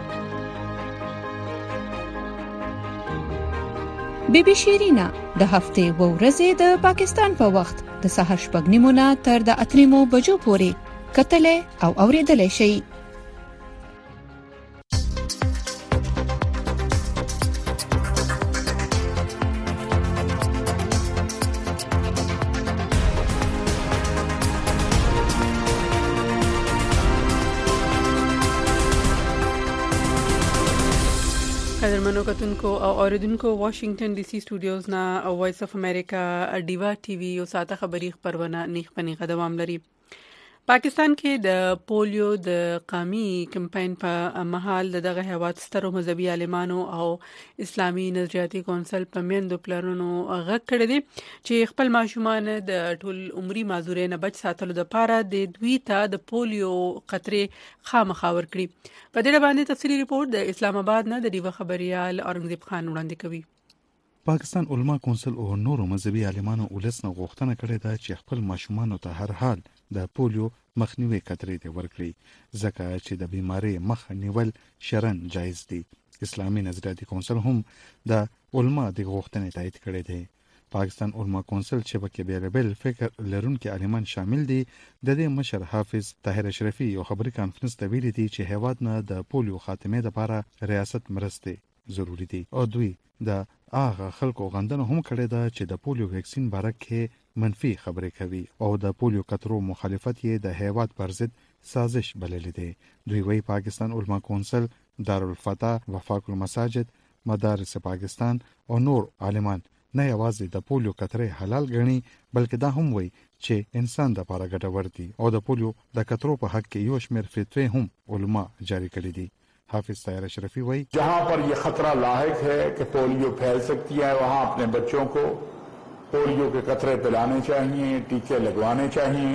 بی بی شیرینا د هفته و ورځې د پاکستان په وخت د سهار شپږ نیمو نه تر د اته نیمو بجو پورې کتلې او اوریدلې شئ. قدرمنو کتونکو او اوریدونکو واشنگټن ډي سي سټوډیوز نه وایس اف امریکا ډیوا ټي وي او ساته خبري خبرونه نیخ پنی قدم لري. پاکستان کې د پولیو د قومي کمپاین په محل دغه هیواد سترو مذهبي عالمانو او اسلامي نظریاتي کونسل په میندو پلانونو غږ کړی دی چې خپل ماشومان د ټول عمري معذورۍ نه بچ ساتلو لپاره د دوی ته د پولیو قطرې خامخاور کړي. په دې باندې تفصیلی ریپورت د اسلام آباد نه د دیو خبريال اورنګزیب خان وړاندې کوي. پاکستان علما کونسل او نورو مذهبي عالمانو ولسنه غوښتنه کړې ده چې خپل ماشومان ته هر حال د پولیو مخنیوي کترې ته ورکړي ځکه چې د بیماری مخ نیول شرن جایز دي. اسلامي نظریاتي کونسل هم د علما د غوښتنې تایید کړې ده. پاکستان علما کونسل چې پکې بیلابل فکر لرونکي عالمان شامل دي د دې مشر حافظ طاهر اشرفي یو خبري کانفرنس ته ویلي دي چې هیواد نه د پولیو خاتمه لپاره ریاست مرسته ضروری دي او دوی د هغه خلکو غندنه هم کړې ده چې د پولیو ویکسین باره کې منفي خبرې کوي او د پولیو قطرو مخالفت یې د هیواد پر ضد سازش بللی دی. دوی وی پاکستان علما کونسل، دارالفتح، وفاق المساجد، مدارس پاکستان او نور عالمان نه یوازې د پولیو قطرې حلال ګڼي بلکې دا هم وی چې انسان د لپاره ګټور دي او د پولیو د قطرو په حق کې یو شمېر فتوی هم علما جاری کړي دي. حافظ طاهر اشرفی वही जहां पर यह खतरा लाहिक है कि पोलियो फैल सकती है वहां अपने बच्चों को पोलियो के कतरे पिलाने चाहिए, टीके लगवाने चाहिए.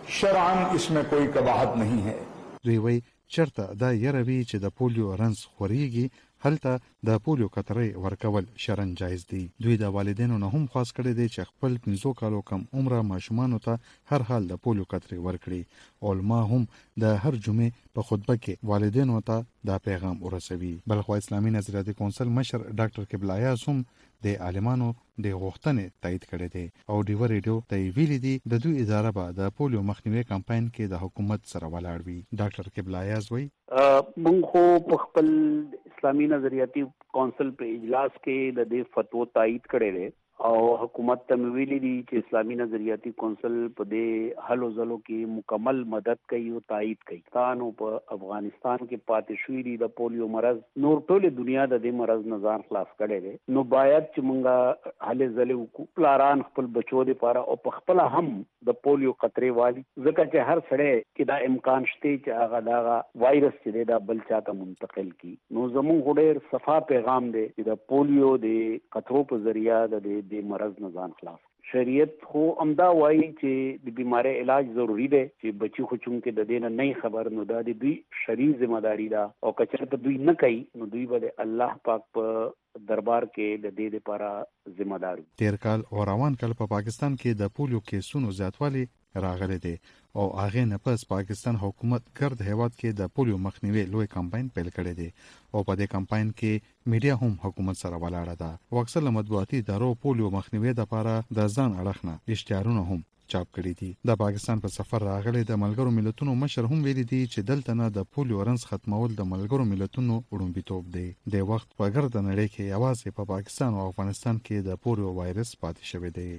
शरअन इसमें कोई कबाहत नहीं है. دوی وی چرته دا یروي چې د پولیو رنس خوريږي هلته د پولیو قطرې ورکول شرن جایز دي. دوی د والدینو نه هم خاص کړی دی چې خپل پنځو کالو کم عمره ماشومان ته هر حال د پولیو قطرې ورکړي. علما هم د هر جمعې په خطبه کې والدینو ته دا پیغام ورسوي. بلخو اسلامي نظریاتي کونسل مشر ډاکټر قبل ایاز هم د عالمانو د غوښتنې تایید کړی دی او ډیو ریډیو ته ویلي دي د دوی اداره به د پولیو مخنیوي کمپاین کې د حکومت سره ولاړ وي. ډاکټر قبل ایاز وایي موږ خو په خپل اسلامي نظریاتي کونسل په اجلاس کې د دې فتوا تایید کړی دی او حکومت ته ویلي دي چې اسلامي نظریاتي کونسل په دې حل او ځلو کې مکمل مدد کوي او تایید کوي. تاسو په افغانستان کې پاتې شوې دي د پولیو مرض نور ټوله دنیا د دې مرض نه ځان خلاص کړي دي نو باید چې موږ حل ځلې وکړو پلاران خپل بچو لپاره او په خپل هم د پولیو قطرې والی ځکه چې هر سړی کې دا امکان شته چې هغه دا وایرس چې دا بل چاته منتقل کی. نو زموږ ډېر صفا پیغام دی چې د پولیو د قطرو په ذریعہ د د مرض نه ځان خلاص. شریعت خو امدا وایي چې د بیماری علاج ضروری دی چې بچی خو چون کې د دینه نه خبر نو د دوی شرعي ذمہ داری ده او کچرته دوی نه کوي نو دوی به الله پاک په دربار کې د دې لپاره ذمہ دار. تیر کال او روان کال په پاکستان کې د پولیو کیسونو زیاتوالی راغلی دی او هغه نه پس پاکستان حکومت ګرد هیواد کې د پولیو مخنیوي لوی کمپاین پیل کړی دی او په دې کمپاین کې میډیا هم حکومت سره ولاړه ده او اکثر مطبوعاتي ادارو پولیو مخنیوي لپاره د ځان اړخنه اشتهارونه هم چاپ کړی دي. د پاکستان په سفر راغلي د ملګرو ملتونو مشر هم ویلي دي چې دلته نه د پولیو رنس ختمول د ملګرو ملتونو وړاندیتوب دی. د وخت په ګرد نړۍ کې یوازې په پاکستان او افغانستان کې د پولیو وایرس پاتې شوی دی.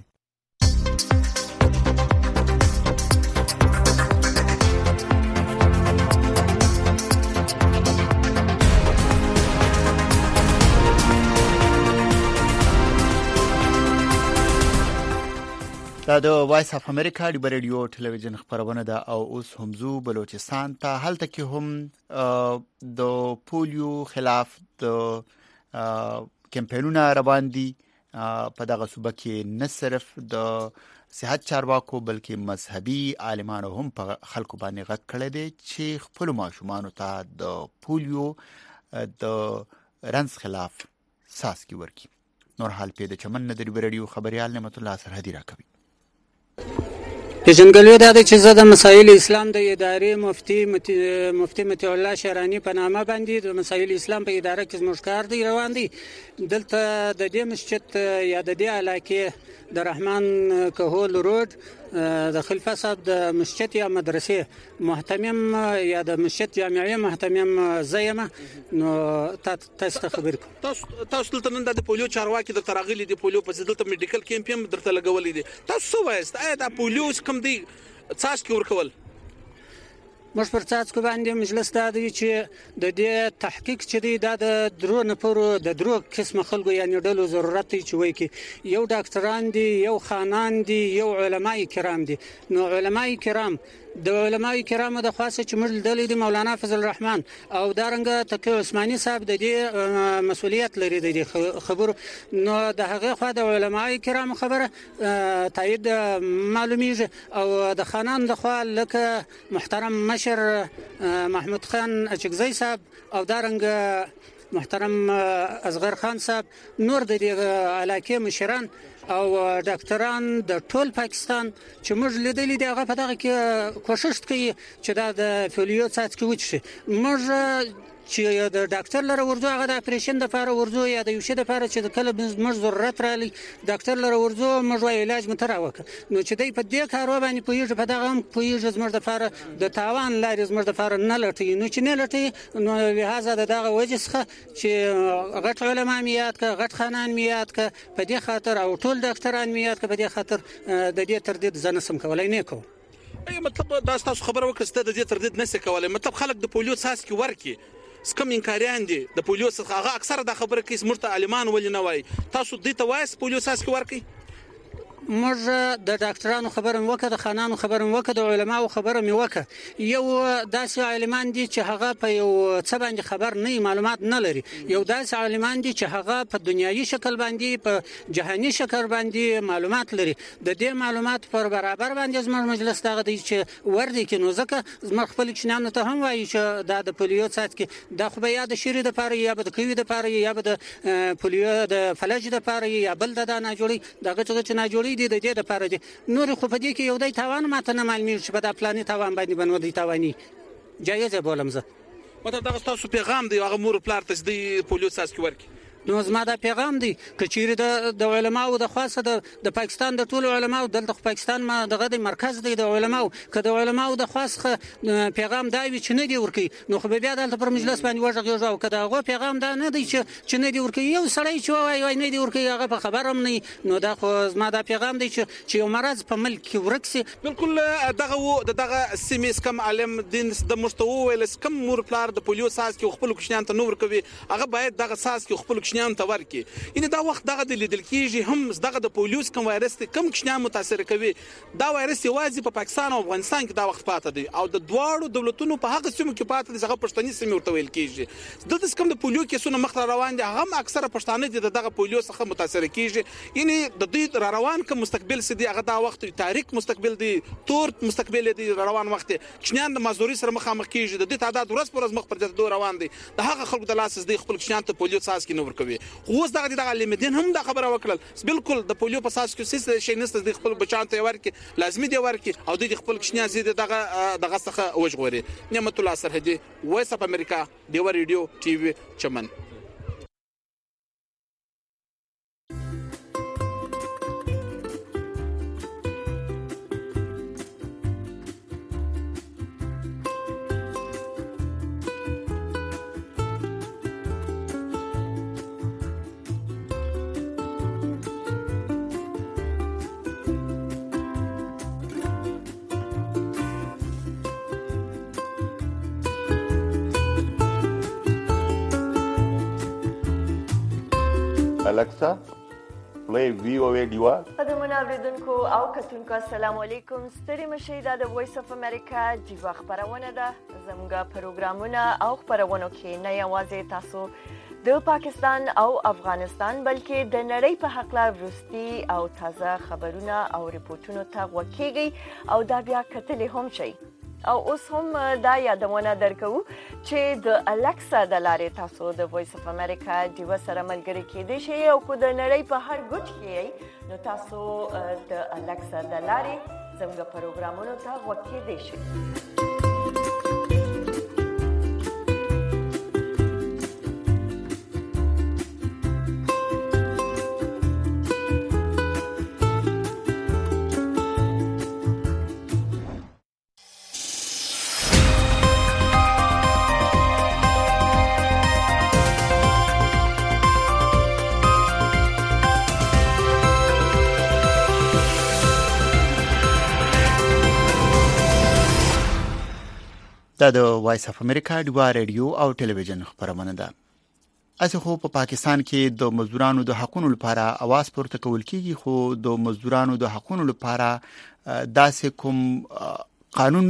دا د وایس اف امریکا د ریډیو ټلویزیون خبرونه ده او اوس همزو بلوچستان ته هلته کې هم د پولیو خلاف د کمپاینونه روان دي په دغه صوبه کې نه صرف د صحت چارواکو بلکې مذهبي عالمانو هم په خلکو باندې غږ کړی دی چې خپل ماشومان ته د پولیو د رنس خلاف ساسکی ورکی. نور حال په د چمن د ریډیو خبريال نعمت الله سرحدي راکوي. پیژنګلوي دا دی چې زه د مسایل اسلام د ادارې مفتي مفتي مطیع الله شهراني په نامه باندې د مسایل اسلام په اداره کې زموږ کار دی روان دی. دلته د دې مسجد یا د دې علاقې د رحمان کهول روډ د خلیفه صاحب د مسجد یا مدرسې محتمم یا د مسجد جامعي محتمم زیمه. نو تاسو ته خبر کوم تاسو تاسو دلته نن د پولیو چارواکي د تراغلي د پولیو په دلته میډیکل کیمپ هم درته لګولې دي. تاسو وایست آیا د پولیو کوم دی څاڅکي ورکول؟ موږ پر څاڅکو باندې مجلس دا دی چې د دې تحقیق چې دی دا د درو نفرو د درو قسم خلکو یعنی ډلو ضرورت دی چې وایي کې یو ډاکټران دي، یو خانان دي، یو علماي کرام دي. نو علماي کرام د علماي کرامو د خاصه چې موږ لیدلې دي مولانا فضل الرحمن او دارنګه تقی عثماني صاحب د دې مسؤلیت لري د دې خبرو. نو د هغه خوا د علماي کرامو خبره تایید معلومیږي او د خانان د خوا لکه محترم مشر محمود خان اچکزی صاحب او دارنګه محترم اصغر خان صاحب نور د دې علاقې مشران او ډاکټران د ټول پاکستان چې موږ لیدلې دي هغه په دغه کې کوشش کوي چې دا د پولیو څاڅکي وچشي. موږ چې د ډاکټر لره ورځو هغه د اپریشن لپاره ورځو یا د یو شي لپاره چې کله موږ ضرورت رالی ډاکټر لره ورځو موږ وايي علاج مو تر وکړه. نو چې دوی په دې کارو باندې پوهیږي په دغه هم پوهیږي زموږ لپاره د تاوان لارې زموږ لپاره نه لټوي. نو چې نه لټوي نو لهذا د دغه وجه څخه چې غټ علما میاد که غټ خانان میاد که په دې خاطر او ټول ډاکټران میاد که په دې خاطر د دې تردید ځنه سم کولای نه کوم. ای مطلب دا تاسو خبره وکړه چې د دې تردید نه سي کولای. مطلب خلک د پولیو څاڅکي ورکي سکم انکاریان دي د پولیو څخه هغه اکثره د خبره کې مرته عالمان ولې نه وای. تاسو دې ته وایس پولیو څاڅکي ورکي؟ موږ د ډاکټرانو خبره مې وکړه، د خانانو خبره مې وکړه، د علماو خبره مې وکړه. یو داسې عالمان دي چې هغه په یو څه باندې خبر نه معلومات نه لري. یو داسې عالمان دي چې هغه په دنیایي شکل باندې په جهاني شکل باندې معلومات لري. د دې معلومات پر برابر باندې زموږ مجلس دغه دی چې وردی کې نو ځکه زموږ خپل کشنانو ته هم وایي چې دا د پولیو څاڅکي دا خو به یا د شری د پاره یا به د کوي د پاره یا به د پولیو د فلج د پاره یا بل د نه جوړي دغه چې نه جوړي دي د دې لپاره دي. نور خو په دې کې یو دای تاوان ماته نه معلومیږي چې په دا پلاني تاوان باندې بنودي تاواني جایز بولم زه. مطلب دغه تاسو پیغام دی هغه مور پلار ته د پولیو څاڅکي ورکي. نو زما دا پیغام دی که چیرې د د علماو د خاصه د د پاکستان د ټولو علماو دلته پاکستان ما دغه د مرکز دی د علماو که د علماو د خاصه پیغام دا وي چې نه دی ورکی نو خو بیا دلته پر مجلس باندې وژغږ او که دغه پیغام دا نه دی چې چې نه دی ورکی یو سړی چې وای وای نه دی ورکی هغه په خبرم نه نو دا خو زما دا پیغام دی چې چې یو مرز په ملک کې ورکسي. بالکل دغه دغه سیمې کم عالم دین د مستوو ویل کم مور پلار د پولیو څاڅکي خپل کوشنیان ته نور کوي هغه باید دغه څاڅکي خپل کوشنیان ته ورکي. ان دا وخت دغه د لیدل کیږي هم دغه د پولیوس کوم وایرس کم کوشنیان متاثر کوي. دا وایرس یوازې په پاکستان او افغانستان کې دا وخت پاتې دی او د دواړو دولتونو په هغه سیمو کې پاتې دي هغه پښتني سیمې ورته ویل کیږي. دلته کوم د پولیو کیسونه مخ روان دي هم اکثره پښتانه دي دغه پولیو څخه متاثر کیږي. یعنی د دې را روان کوم مستقبل سدي هغه دا وخت تاریخ مستقبل دی تور مستقبل دی روان وخت کوشنیان د مازوري سره مخامخ کیږي. د دې تعداد ورځ پر ورځ مخ پر ځدو روان دي د هغه خلکو د لاس د خپل کوشنیان ته پولیو څاڅکي نور کوي. اوس دغه دغه لیمدین هم دا خبره وکړل بالکل د پولیو په اساس کې څه شي نست د خپل بچان ته ورکي لازمي دی ورکي او د خپل کوشنیا زیاده دغه دغه څخه وژغوري. نعمت الله سرحدي وایس اف امریکا دیو ریډیو ټي وي چمن. Alexa, play V O A Diva. قدمونه اوریدونکو او کتونکو السلام علیکم. ستړي مشئ دا د وایس اف امریکا جیوا خبرونه ده. زموږ پروګرامونه او خبرونه کې نه یوازې تاسو د پاکستان او افغانستان بلکې د نړۍ په حق لا وروستي او تازه خبرونه او ریپورتونو ته وکیږي او دا بیا کتلې هم شي. او اوس هم دا یادونه درکو چې د الکسا د لارې تاسو د وایس اف امریکا دیو سره ملګری کېدئ شئ او کو د نړۍ په هر ګوټ کې نو تاسو د الکسا د لارې زموږ پروګرامونو ته غوږ کېدای شئ. دا د وایس اف امریکا ډیوا ریډیو او ټلویزیون خبرونه ده. اسه خو په پاکستان کې د مزدورانو د حقوقو لپاره आवाज پورته کول کیږي، خو د مزدورانو د حقوقو لپاره داسې کوم قانون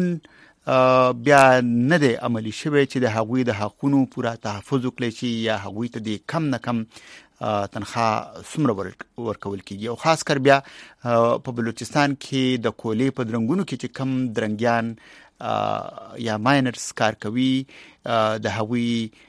بیا نه دی عملی شوی چې د هغوی د حقوقو پوره تحفظ وکړي چې یا هغوی ته د کم نه کم تنخواه څومره ورکول کیږي. او خاص کر بیا په بلوچستان کې د کولې په درنګونو کې چې کم درنګیان یا ماینرز کار کوي د هغوی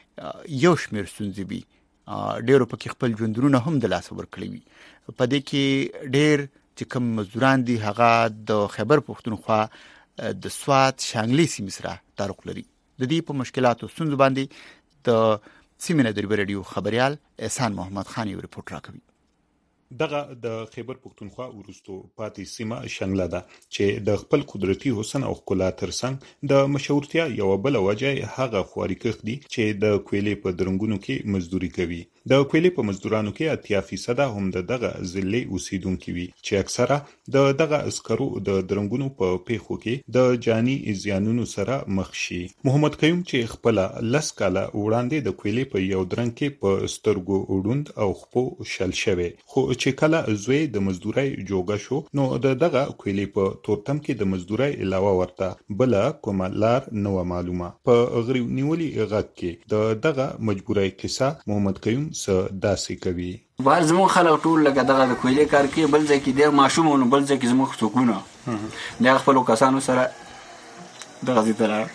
یو شمېر ستونزې وي، ډېرو پکې خپل ژوندونونه هم د لاسه ورکړي وي. په دې کې ډېر چې کوم مزدوران دي هغه د خیبر پښتونخوا د سوات شانګلې سیمې سره تعلق لري. د دې په مشکلاتو ستونزو باندې د سیمې نه د ریډیو خبريال احسان محمد خان یو رپورټ راکوي. دغه د خیبر پښتونخوا ورستو پاتې سیمه شنګله ده چې د خپل قدرتي حسن او ښکلا ترڅنګ د مشهورتیا یو بل وجه هغه خوارکخ دي چې د کویلې په درنګونو کې مزدوري کوي. د کویلې په مزدورانو کې اتیا فیصد هم د دغه ضلع اوسیدونکو وي چې اکثره د دغه عسکرو د درنګونو په پیښو کې د جاني زیانونو سره مخ شي. محمد قیوم چې خپل لس کاله وړاندې د کویلې په یو درنګ کې په سترګو وډوند او خپو شل شوی، خو چې کله زوی د مزدوري جوګه شو نو د دغه کویلې په تورتم کې د مزدوري علاوه ورته بل کومه لار نو معلومه. په غریو نیولي غږ کې د دغه مجبورای قصه محمد قیوم س داسې کوي. بار زمو خلک ټول لکه دغه د کویلې کار کې بل ځای کې ډېر ماشومونو بل ځای کې زمو څوکونه د خپل کسانو سره دغه دې تر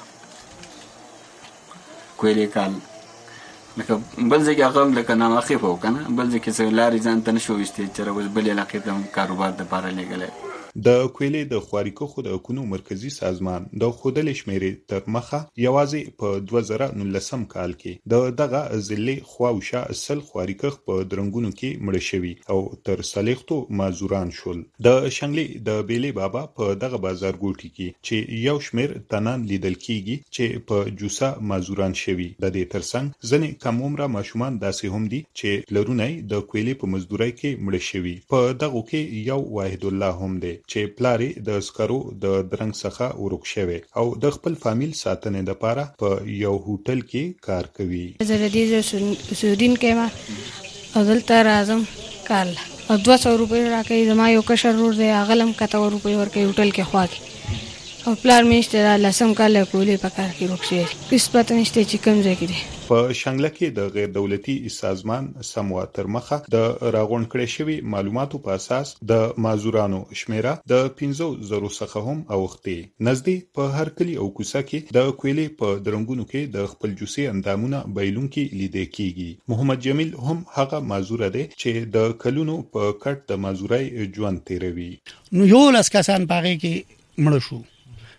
کویلې کار لکه بل ځای کې هغه لکه نامخیف و کنه بل ځای کې څه لارې ځان ته نشو وستې چې روز بل علاقې ته کاروبار د پاره لګلې. د کویلې د خوارکخو د حقوقو مرکزی سازمان د خودل شمیرې تر مخه یوازې په دوه زره نولسم کال کې د دغه ضلع خواوشا اصل خوارکخ په درنګونو کې مړ شوی او تر صالحتو معذوران شول. د شنګلې د بیلې بابا په دغه بازار ګوټي کې چې یو شمیر تنان لیدل کیږي چې په جوسا معذوران شوی. د دې ترڅنګ ځنې کم عمره ماشومان داسې هم دي چې لرونی د کویلې په مزدوري کې مړ شوی. په دغه کې یو واحد الله هم دی چې پلاری د سکرو د درنګ څخه ورک شوی او د خپل فامیل ساتنې لپاره په یو هوټل کې کار کوي. زردي سودین کما او دلته راځم کال او دوه سوه روپۍ راکې زما یو کشر ورور دی غلم کته روپۍ ورکې هوټل کې خواږي او پلار میشته لسم کال کولې په کار کې روک شي هیڅ پته نشته چې کوم ځای کې دی. په شنګله کې د غیر دولتي سازمان سموا تر مخه د راغونډ کړي شوی معلوماتو په اساس د معذورانو شمیره د پنځه زره څخه هم اوختي. نزدې په هر کلی او کوڅه کې د کویلې په درنګونو کې د خپل جوسي اندامونه بایلونکي لیدل کیږي. محمد جمیل هم هغه معذور دی چې د کلونو په کټ د معذورای ژوند تیروي. نو یو لاس کسان پاره کې مړ شو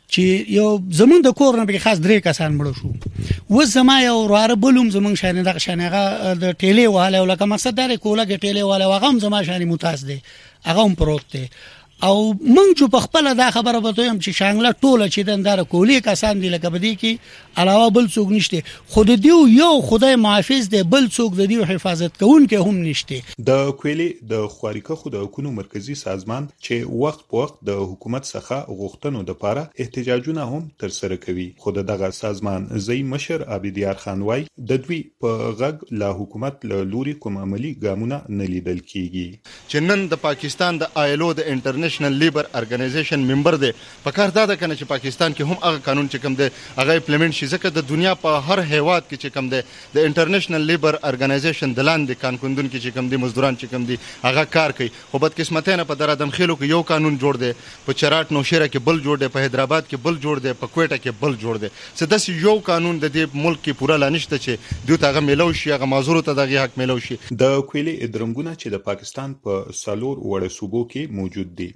چې یو زمون د کور نه به خاص درې کسان مړ شو. و زما یو وراره بلوم زمون شانه دغه شانه د ټیلې واله ولکه مقصد دا کوله د ټیلې واله هغه هم زما شانه متاز دی هغه هم پروت دی او مونږ چې په خپل دا خبره به تویم چې شانګله ټوله چې دنداره کولی کسان دی لکه بدی کې علاوه بل څوک نشته. خود دیو یو خدای محافظ دی بل څوک د دیو حفاظت کوونکې هم نشته. د کویلې د خوارکخو د حقوقو مرکزی سازمان چې وخت په وخت د حکومت څخه غوښتنو د لپاره احتجاجونه هم تر سره کوي. خود دغه سازمان زئی مشر عبدیار خان وای د دوی په غږ لا حکومت له لوري کوم عملی ګامونه نه لیدل کیږي. چې نن د پاکستان د آیلو د انټرنیشنل لیبر ارګنایزیشن ممبر دی په کار دا ده کنه چې پاکستان کې هم هغه قانون چې کوم دی هغه امپلیمنٹ شي ځکه د دنیا په هر هیواد کې چې کوم دی د انټرنیشنل لیبر ارګنایزیشن د لاندې کانکوندون کې چې کوم دی مزدوران چې کوم دی هغه کار کوي. خو بدقسمتۍ نه په در ادم خېلو کې یو قانون جوړ دی په چراټ نوشهره کې بل جوړ دی په حیدرآباد کې بل جوړ دی په کوټه کې بل جوړ دی. څه داسې یو قانون د دې ملک کې پوره لا نشته چې دوی ته هغه میلو شي هغه معذور ته دغه حق میلو شي. د کویلې درنګونه چې د پاکستان په سالور وړ صوبو کې موجود دي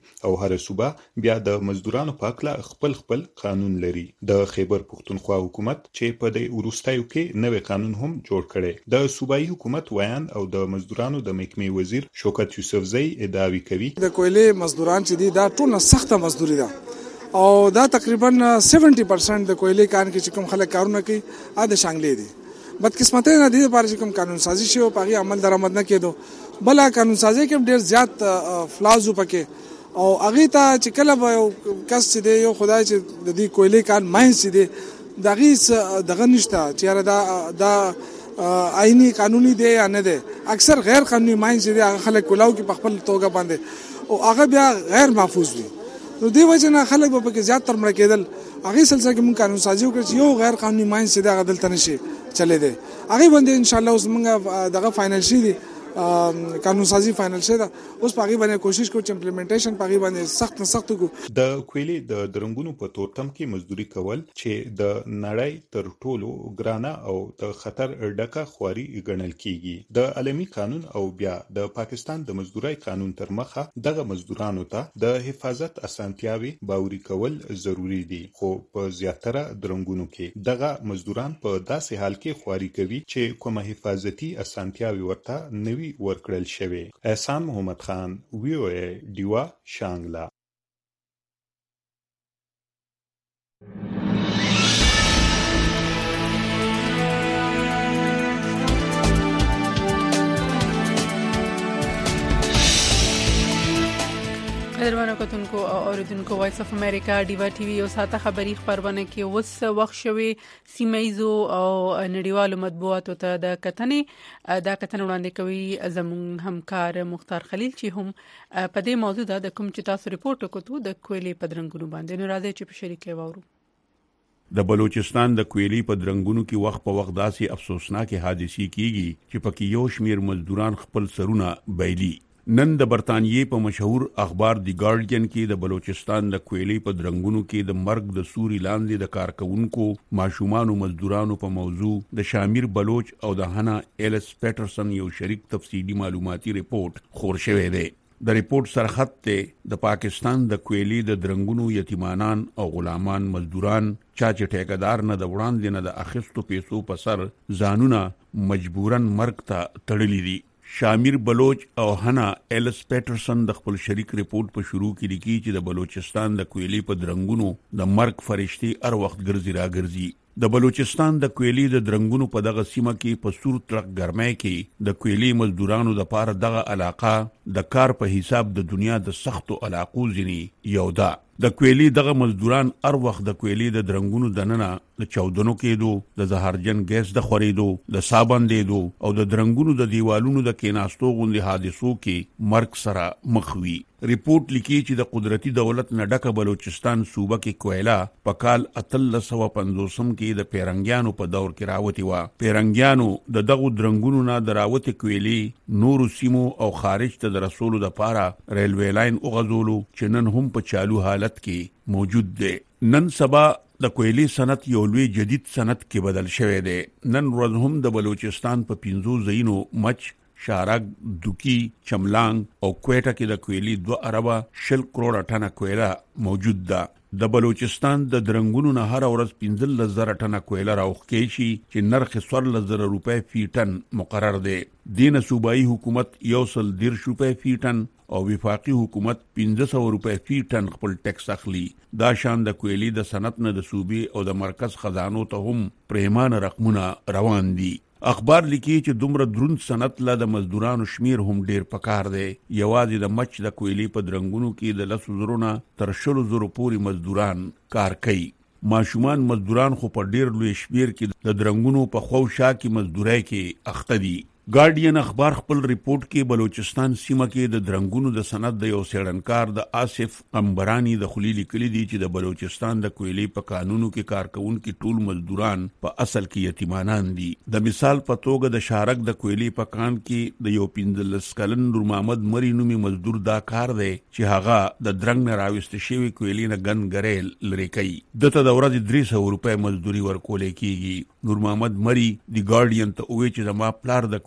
او هر صوبه بیا د مزدورانو په اړه خپل خپل قانون لري. د خیبر پښتونخوا حکومت چې په دې وروستیو کې نوې قانون هم جوړ کړي. د صوبایي حکومت ویان او د مزدورانو د محکمې وزیر شوکت یوسفزئی ادعاوی کوي د کویلې مزدوران چې دي دا ټول سخته مزدوري ده او دا تقریبا سبعين پرسنټ د کویلې کان کې چې کوم خلک کارونه کوي ا د شانګلې دي بدقسمتۍ نه دي لپاره چې کوم قانون سازي شي او پاغي عمل درآمد نه کېدو بل قانون سازي کې ډېر زیات فلازو پکې او اغه ته چې کله به کس دې یو خدای چې د دې کویلې کان ماینس دي دغه دغه نشته چې دا دا آئینی قانوني دی یا نه دی اکثر غیر قانوني ماینس دي هغه خلک کولاو کې په خپل توګه باندې او هغه بیا غیر محفوظ دي. نو دی وجه نه خلک به پکې زیات تر مړ کېدل هغه سلسله کې مون قانون سازي وکړي چې یو غیر قانوني ماینس دي هغه دلته نشي چلے دی هغه باندې ان شاء الله اوس موږ دغه فائنل شي دي قانون سازي فائنل شي دا اوس پاغي باندې کوشش کوو چې امپلیمنټیشن پاغي باندې سخت سخت کو. د کویلې د درنګونو په تورتم کې مزدوري کول چې د نړۍ تر ټولو ګرانه او د خطر ډکه خواري ګڼل کیږي. د عالمي قانون او بیا د پاکستان د مزدوري قانون تر مخه دغه مزدورانو ته د حفاظت اسانتیاوي باوري کول ضروری دي خو په زیاتره درنګونو کې دغه مزدوران په داسې حال کې خواري کوي چې کومه حفاظتي اسانتیاوي ورته نوي ورکړل شوی. احسان محمد خان وی او ای دیوا شانګلا. قدرمنو کتونکو او اوریدونکو وایس اف امریکا ډیوا ټي وي او ساته خبری خبرونه کې اوس وخت شوي سیمایزو او نړیوالو مطبوعاتو ته د کتنې دا کتنه وړاندې کوي زمون همکار مختار خلیل چې هم په دې موضوع د کوم چې تاسو ریپورت وکړو د کویلې پدرنګونو باندې نو راځي چې په شریکه وورو. د بلوچستان د کویلې په درنګونو کې وخت په وخت داسې افسوسناک حادثې کیږي چې پکې یو شمیر مزدوران خپل سرونه بایلي. نن د برتانیې په مشهور اخبار دی ګارډین کې د بلوچستان د کویلې په درنګونو کې د مرګ د سوري لاندې د کارکونکو ماشومان او مزدورانو په موضوع د شامیر بلوچ او د هنا ایلس پیټرسن یو شریک تفصیلی معلوماتي ریپورت خور شوی دی. د ریپورت سرخط ته د پاکستان د کویلې د درنګونو یتیمانان او غلامان مزدوران چا چې ټیکدار نه د وړاندې نه د اخیستو پیسو په سر ځانونه مجبورن مرګ ته تړلي دي. شامیر بلوچ او هنا ایلس پیټرسن د خپل شریک ریپورت په شروع کې لیکي چې د بلوچستان د کویلې په درنګونو د مرګ فرشتي هر وخت ګرځي را ګرځي. د بلوچستان د کویلې د درنګونو په دغه سیمه کې په سور ترک ګرمۍ کې د کویلې مزدورانو د پاره دغه علاقه د کار په حساب د دنیا د سختو علاقو ځینی یو ده. د کویلې دغه مزدوران هر وخت د کویلې د درنګونو دننه د چاودنو کېدو د زهرجن ګیس د خورېدو د صابن دیدو او د درنګونو د دیوالونو د کېناستو غوندي حادثو کې مرګ سره مخ وي. ریپورت لیکي چې د قدرتي دولت نه ډکه بلوچستان صوبه کې کویلا په کال اتلس سوه پنځوسم کې د پیرنګیانو په دور کې راوتی و. پیرنګیانو د دغه درنګونو نه د راوتی کویلې نورو سیمو او خارج ته د رسولو د پاره ریلوی لاین وغځولو چې نن هم په چالو حالت کې موجود دی. نن سبا د کویلې صنعت یو لوی جدید صنعت کې بدل شوی دی. نن ورځ هم د بلوچستان په پنځو ځایونو مچ شارک، دوکی، چملانګ او کویټه کې د کویلې دوه اربه شل کروڑه ټنه کویلا موجود ده. د بلوچستان د درنګونو نه هر ورځ پنځلس زره ټنه کویلا راوخی شي چې نرخ څوارلس زره روپۍ فی ټن مقرر دی. دین صوبایي حکومت یو سل دیرش روپۍ فی ټن او وفاقي حکومت پنځه سوه روپۍ فی ټن خپل ټیکس اخلي. دا شان د کویلې د صنعت نه د صوبې او د مرکز خزانو ته هم پریمانه رقمونه روان دي. اخبار لیکي چې دومره دروند صنعت لا د مزدورانو شمیر هم ډیر پکار دی. یوازې د مچ د کویلې په درنګونو کې د لسو زرو نه تر شلو زرو پورې مزدوران کار کوي. ماشومان مزدوران خو په ډیر لوی شمیر کې د درنګونو په خو شا کې مزدورای کې اخته دي. ګارډین اخبار خپل ریپورت کې بلوچستان سیمه کې د درنګونو د صنعت د یو سیړنکار د آصف قمبرانی د خلیل کلی دی چې د بلوچستان د کویلې په قانونو کې کارکونکو ټول مزدوران په اصل کې یتیمانان دي. د مثال په توګه د شارک د کویلې په کان کې د یو پنځلس کلن نور محمد مری نومي مزدور دا کار دی چې هغه د درنګ نه راوست شوی کویلې نه ګن ګریل لري کوي. دته د ورځې درې سوه روپۍ مزدوري ورکول کیږي. نور محمد مری د ګارډین ته وایي چې د ما پلار د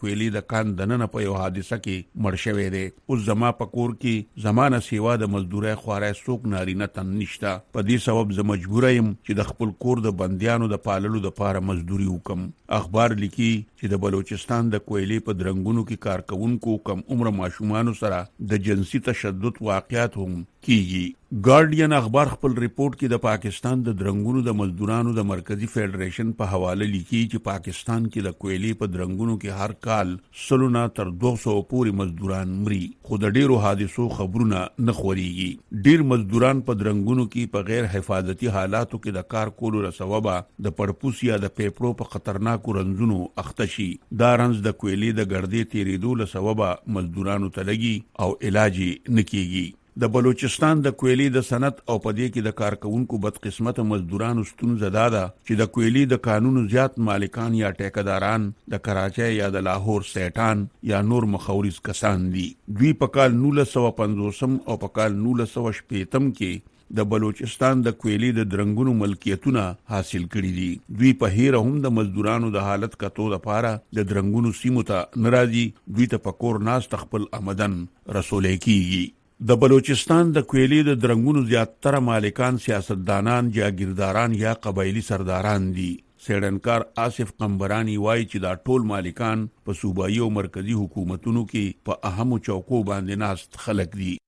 کویلی د کان دننه په یو حادثه کې مړ شوی دی. اوس زما پکور کې زمانه سیوا د مزدوري خوارای سوق نارینه تن نشتا. په دې سبب زه مجبور یم چې د خپل کور د بندیانو د پاللو د پاره مزدوري وکم. اخبار لیکي چې د بلوچستان د کویلی په درنګونو کې کارکونکو کم عمر ماشومان سره د جنسي تشدد واقعات هم کیږي. ګارډین اخبار خپل ریپورت کې د پاکستان د درنګونو د مزدورانو د مرکزی فدریشن په حواله لیکي چې پاکستان کې د کویلی په درنګونو کې هر کال سلونه تر دوه سوه پورې مزدوران مري، خو د ډیرو حادثو خبرونه نه خوريږي. ډیر مزدوران په درنګونو کې په غیر حفاظتي حالاتو کې د کار کولو لسببه د پړپوس یا د پیپرو په خطرناکو رنځونو اخته شي. دا رنځ د کویلی د ګردې تیریدو لسببه مزدورانو ته لګي او علاج نه کیږي. د بلوچستان د کویلی د صنعت او پدې کې د کارکونکو بدقسمت مزدورانو ستونزه دا ده چې د کویلی د قانونو زیات مالکان یا ټیکداران د کراچۍ یا د لاهور سیټان یا نور مخاورز کسان دي. دوی په کال نولس سوه پنځوسم او په کال نولس سوه شپېتم کې د بلوچستان د کویلی د درنګونو ملکیتونه حاصل کړي دي. دوی په هیره هم د مزدورانو د حالت کتو لپاره د درنګونو سیمو ته ناراضي. دوی ته پکور ناس تخپل آمدن رسولې کیږي. د بلوچستان د کویلی د درنګونو زیاتره مالکان سیاستدانان، جاگیرداران یا قبایلی سرداران دي. سیډنکار آصف قمبرانی وایي چې دا ټول مالکان په صوبایي او مرکزی حکومتونو کې په اهمو چوکو باندې ناست خلک دي.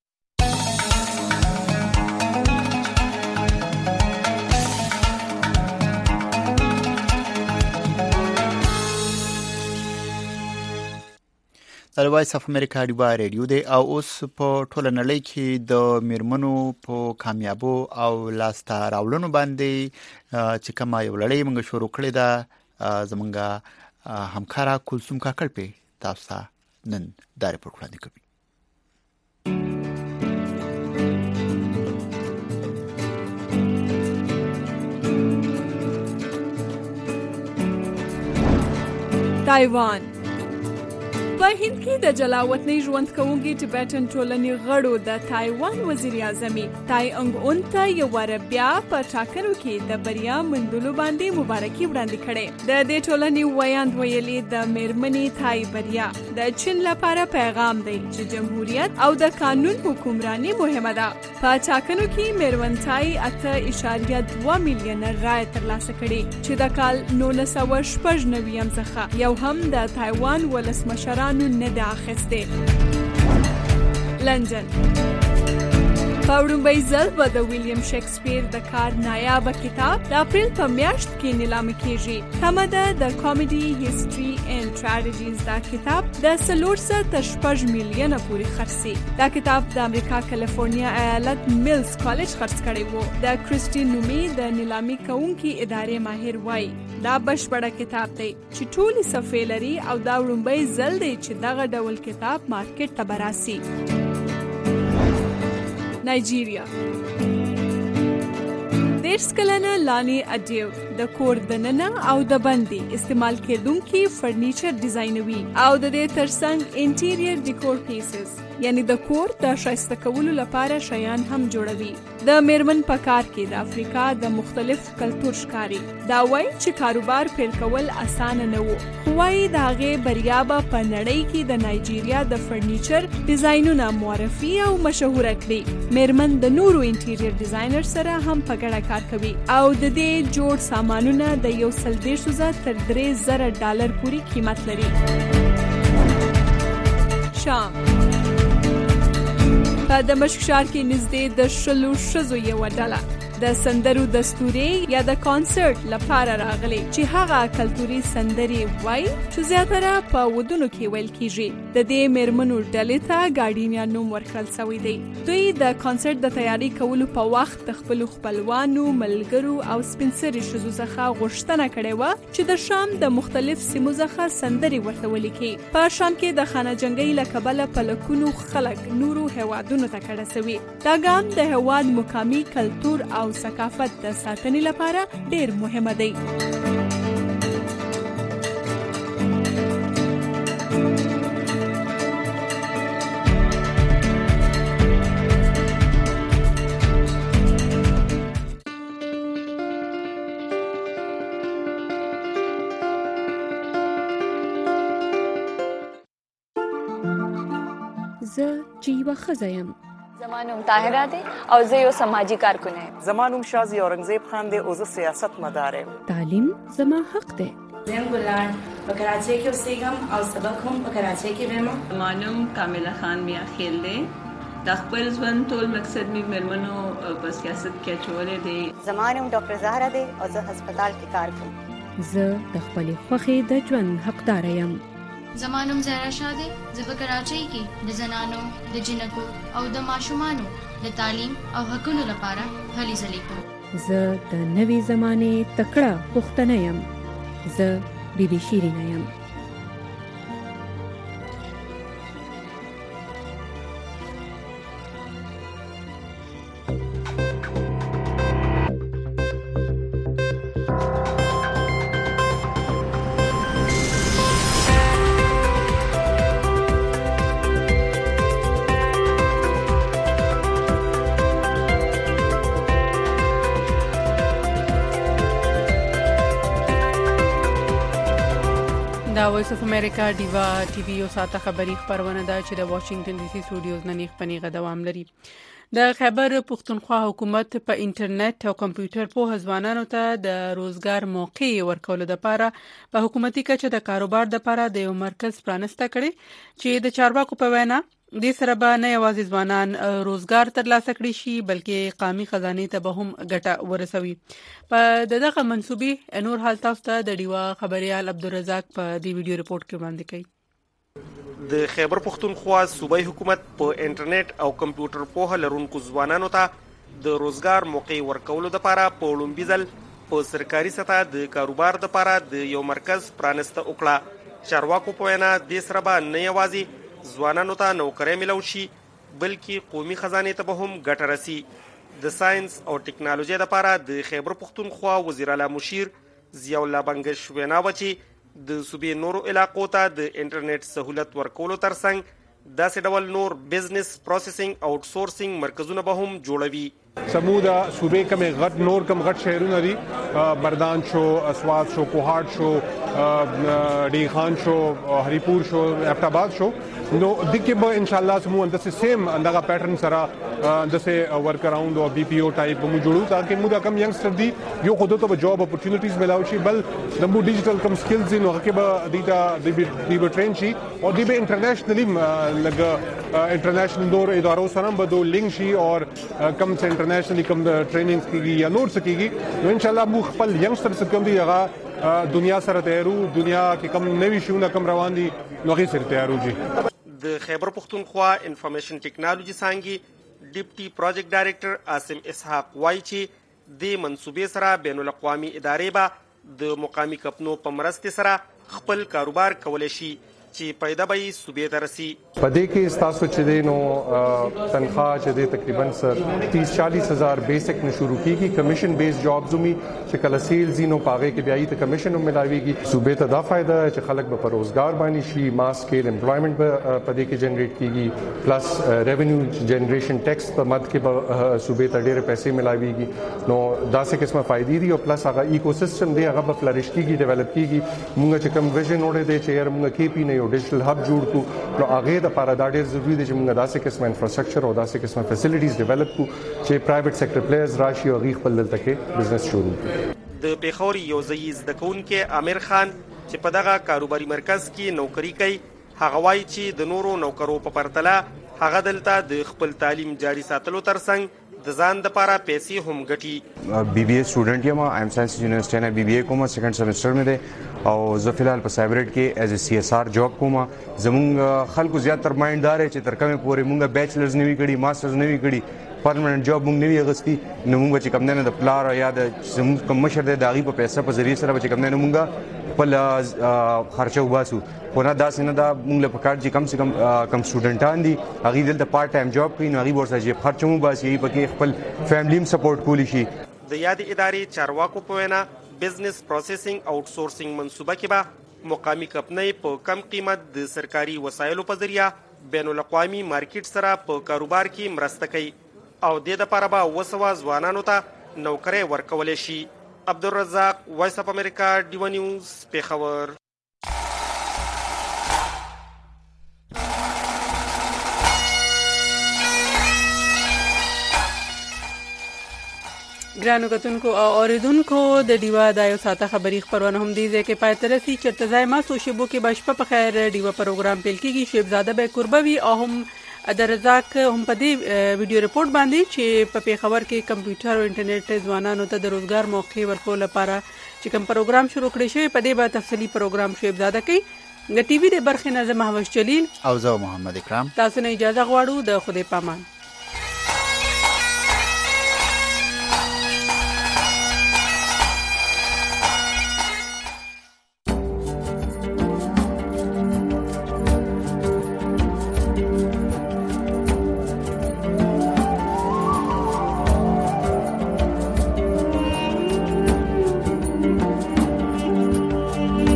د وایس اف امریکا ډیوا ریډیو دی او اوس په ټوله نړۍ کې د میرمنو په کامیابو او لاسته راوړنو باندې چې کوم یو لړۍ موږ شروع کړې ده زمونږ همکارا کلثوم کاکړ په تاسو ته نن دا رپورټ وړاندې کوي. تایوان په هند کې د جلاوطنۍ ژوند کوونکي ټبټن ټولنې غړو د تایوان وزیر اعظم تای انګ اون ته یو ور بیا په ټاکنو کې د بریا مندلو باندې مبارکي وړاندې کړې. د دې ټولنې ویاند ویلي د میرمنې تای بریا د چین لپاره پیغام دی چې جمهوریت او د قانون حکمرانی مهمه ده. په ټاکنو کې میرمن تای اته اعشاریه دوه میلیونه رای ترلاسه کړې چې د کال نولس سوه شپږ نوي څخه یو هم د تایوان ولسمشر نه ده اخیسته. لندن په وړومبۍ ځل به د ویلیام شکسپیر د کار نایابه کتاب د اپریل په میاشت کې نیلامه کیږي. تمه ده د کامیډي هیسټري اینډ ټراجډیز دا کتاب د څلور سوه تر شپږ میلیونه پورې خرڅ شي. دا کتاب د امریکا کالیفورنیا ایالت میلز کالج خرڅ کړی و. د کریسټي نومي د نیلامي کوونکي ادارې ماهر وایي دا بشپړه کتاب دی چې ټولې صفحې لري او دا وړومبۍ ځل دی چې دغه ډول کتاب مارکیټ ته براسي. نایجیریا دیرش کلنه لانی اډیو د کور دننه او د باندې استعمال کېدونکي فرنیچر ډیزاینوي او د دې ترڅنګ انټیریر ډیکور پیسز یعنی د کور د ښایسته کولو لپاره شیان هم جوړوي. د میرمن په کار کې د افریقا د مختلف کلتور ښکاري. دا وایي چې کاروبار پیل کول اسانه نه و، خو وایي د هغې بریا به په نړۍ کې د نایجیریا د فرنیچر ډیزاینونه معرفي او مشهوره کړي. میرمن د نورو انټیریر ډیزاینر سره هم په ګډه کار کوي او د دې جوړ سامانونه د یو سل دېرش زره تر درې زره ډالر پورې قیمت لري. شام په دمشق ښار کې نږدې د شلو ښځو یوه ډله د سندرو د ستوري یا د کانسرت لپاره راغلي چې هغه کلتوري سندرې وایي چې زیاتره په ودونو کې ویل کیږي. د دې میرمنو ډلې ته ګارډینیا نوم ورکړل شوی دی. دوی د کانسرت د تیاری کولو په وخت د خپلو خپلوانو، ملګرو او سپین سرې ښځو څخه غوښتنه کړې وه چې د شام د مختلف سیمو څخه سندرې ورته ولیکي. په شام کې د خانه جنګۍ له کبله په لکونو خلک نورو هیوادونو ته کډه شوي. دا ګام د هیواد مقامي کلتور او ثقافت د ساتنې لپاره ډېر مهمه دی. زه چې یوه ښځه یم. زما نوم طاهره دی او زه یو سماجي کارکونه یم. زما نوم شازي اورنګزیب خان دی او زه سیاست مدار یم. تعلیم زما حق دی. زم ګلان په کراچۍ کې اوسېږم او سبق هم په کراچۍ کې وایم. زما نوم کامله خان میا خیل دی. د خپل ژوند ټول مقصد می مېرمنو په سیاست کې اچولې دی. زما نوم ډاکټر زهرا دی او زه هسپتال کې کار کوم. زه د خپلې خوښې د ژوند حقدار یم. زما نوم زهرا شاه دی. زه په کراچۍ کې د زنانو د جنکو او د ماشومانو د تعلیم او حقوقو لپاره هلې ځلې کوم. زه د نوې زمانې تکړه پښتنه یم. زه بیبي شیرینه یم. دا وایس اف امریکا ډیوا ټي وي او ساته خبری خبرونه ده چې د واشنگټن ډي سي سټوډیوز نه نیخ پنیغه دوام لري. د خیبر پختونخوا حکومت په انټرنیټ او کمپیوټر په ځوانانو ته د روزګار موقع ورکولو لپاره په حکومتي کچه د کاروبار لپاره د یو مرکز پرانسته کړي چې د چارواکو په وینا د سره به نه یوازې ځوانان روزګار ترلاسه کړي شي بلکې قومي خزانه ته به هم ګټه ورسوي. په دغه منسوبي نور حال تاسو ته د ډیوا خبريال عبدالرزاق په دی ویډیو ریپورت کې وړاندې کړي. د خیبر پختونخوا صوبایي حکومت په انټرنیټ او کمپیوټر پوهه لرونکو ځوانانو ته د روزګار موقع ورکولو لپاره په لومړي ځل په سرکاري سطح د کاروبار لپاره د یو مرکز پرانسته وکړه. چارواکو په وینا د سره به نه یوازې ځوانانو ته نوکرۍ ملو شي بلکې قومي خزانه ته به هم ګټه رسي. د ساينس او ټکنالوژي لپاره د خیبر پختونخوا وزیر اعلی مشیر ضیاء الله بنگش وینا و چې د صوبې نورو علاقو ته د انټرنیټ سہولت ورکولو ترڅنګ داسې ډول نور بزنس پروسیسینګ اوټ سورسینګ مرکزونه به هم جوړوي. سمودا صوبې کم غټ نور کم غټ شهرونه دي بردان شو اسواد شو کوهاټ شو ډی خان شو هریپور شو افټاباد شو نو دغه به ان شاء الله سمو اندسه سیم اندغه پیټرن سره اندسه ورک اراوند او بي پي او ټایپ مو جوړو تاکي موږ کم ینګستر دي یو خود ته جاب اپورتونټیز ملاوي شي بل د مو ډیجیټل کم سکلز نو هغه به دیتا دی به ټرین شي او دی به انټرنیشنلی لګ انټرنیشنل دور ادارو سره به دو لینک شي او کم انټرنیشنلی کم ټریننګز کیږي یا نور څه کیږي نو ان شاء الله مو خپل ینګستر څخه کم دی هغه دنیا سره تیارو دنیا کې کم نوي شونه کم روان دي نو هغه سره تیارو جی. د خیبر پختونخوا انفارمیشن ټیکنالوژي څنګه ډیپټي پروجیکټ ډایریکټر عاصم اسحاق وایي چې د منسوبې سره بین الاقوامي ادارې به د مقامی کمپنو په مرسته سره خپل کاروبار کولای شي چې پیدا به صوبې ته رسي. پدې کې تاسو چې دی نو تنخواه چې دی تقریبا سر تیس چالیس هزار بیسک نه شروع کیږي کمیشن بیس جابز می چې کله سیلز نو پاغه کې بیاي ته کمیشن هم ملاويږي صوبې ته دا فائدہ چې خلک به پر روزګار باندې شي ماس سکیل امپلویمنت به پدې کې جنریټ کیږي پلس ریونیو جنریشن ټیکس په مد کې به صوبې ته ډېر پیسې ملاويږي نو دا څه قسمه فائدې دي او پلس هغه ایکوسیستم دی هغه به فلریش کیږي ډیولپ کیږي موږ چې کوم ویژن وړه دی چې موږ کې پی نه یو ډیجیټل هب جوړ کو نو هغه د لپاره دا ډېر ضروری دی چې موږ داسې قسمه انفراستراکچر او داسې قسمه فیسیلیټیز ډیولپ کو چې پرایویټ سېکټر پلیئرز راشي او غي خپل دلته کې بزنس شروع کړي. د پیښور یو ځای زده کوونکي عامر خان چې په دغه کاروباري مرکز کې نوکری کوي هغه وایي چې د نورو نوکرو په پرتله هغه دلته د خپل تعلیم جاري ساتلو ترڅنګ د ځان د لپاره پیسې هم ګټي. بی بی اے سټوډنټ یم ایم ساينس یونیورسيټي نه بی بی اے کوم سیکنډ سیمستر مې ده او زه فلحال په سایبرټ کې ایز ا سی اس آر جاب کوم. زمونږ خلکو زیاتره مایندار چې تر کومه پورې مونږه بیچلرز نوي کړي ماسترز نوي کړي پرمننت جاب مونږ نوي اغستی نو مونږ چې کم نه د پلار یا د زموږ کوم مشر د داغي په پیسې په ذریعہ سره چې کم نه مونږه خپل خرچه وباسو خو نه داسې نه دا مونږ له پکار چې کم سے کم کم سټوډنټان دي هغه دلته پارت ټایم جاب کوي نو هغه ورسره چې خرچه مو باسي پکې خپل فیملی هم سپورټ کولی شي. د یاد ادارې چارواکو په وینا بزنس پروسیسینګ اوټ سورسینګ منصوبه کې به مقامی کمپنۍ په کم قیمت د سرکاري وسایلو په ذریعہ بین الاقوامي مارکیټ سره په کاروبار کې مرسته کوي او د دې لپاره به وسوه ځوانانو ته نوکرۍ ورکول شي. عبدالرزاق وایس اف امریکا ډیو نیوز پیښور. ګرانو کتونکو او اوریدونکو د ډیوا د یو ساعته خبري خبرونه هم دي چې پای تر سي چرته ځای ما سو شبو کې بشپه په خیر ډیوا پروګرام پیل کیږي شیبزاده به قربوي او هم د رزاق هم په دې ویډیو ریپورت باندې چې په پیښور کې کمپیوټر او انټرنیټ ځوانانو ته د روزګار موقع ورکول لپاره چې کوم پروګرام شروع کړی شوی په دې باندې تفصیلی پروګرام شیبزاده کوي د ټي وي د برخې نظم محوش جلیل او زه محمد اکرام تاسو نه اجازه غواړو د خوده پامان.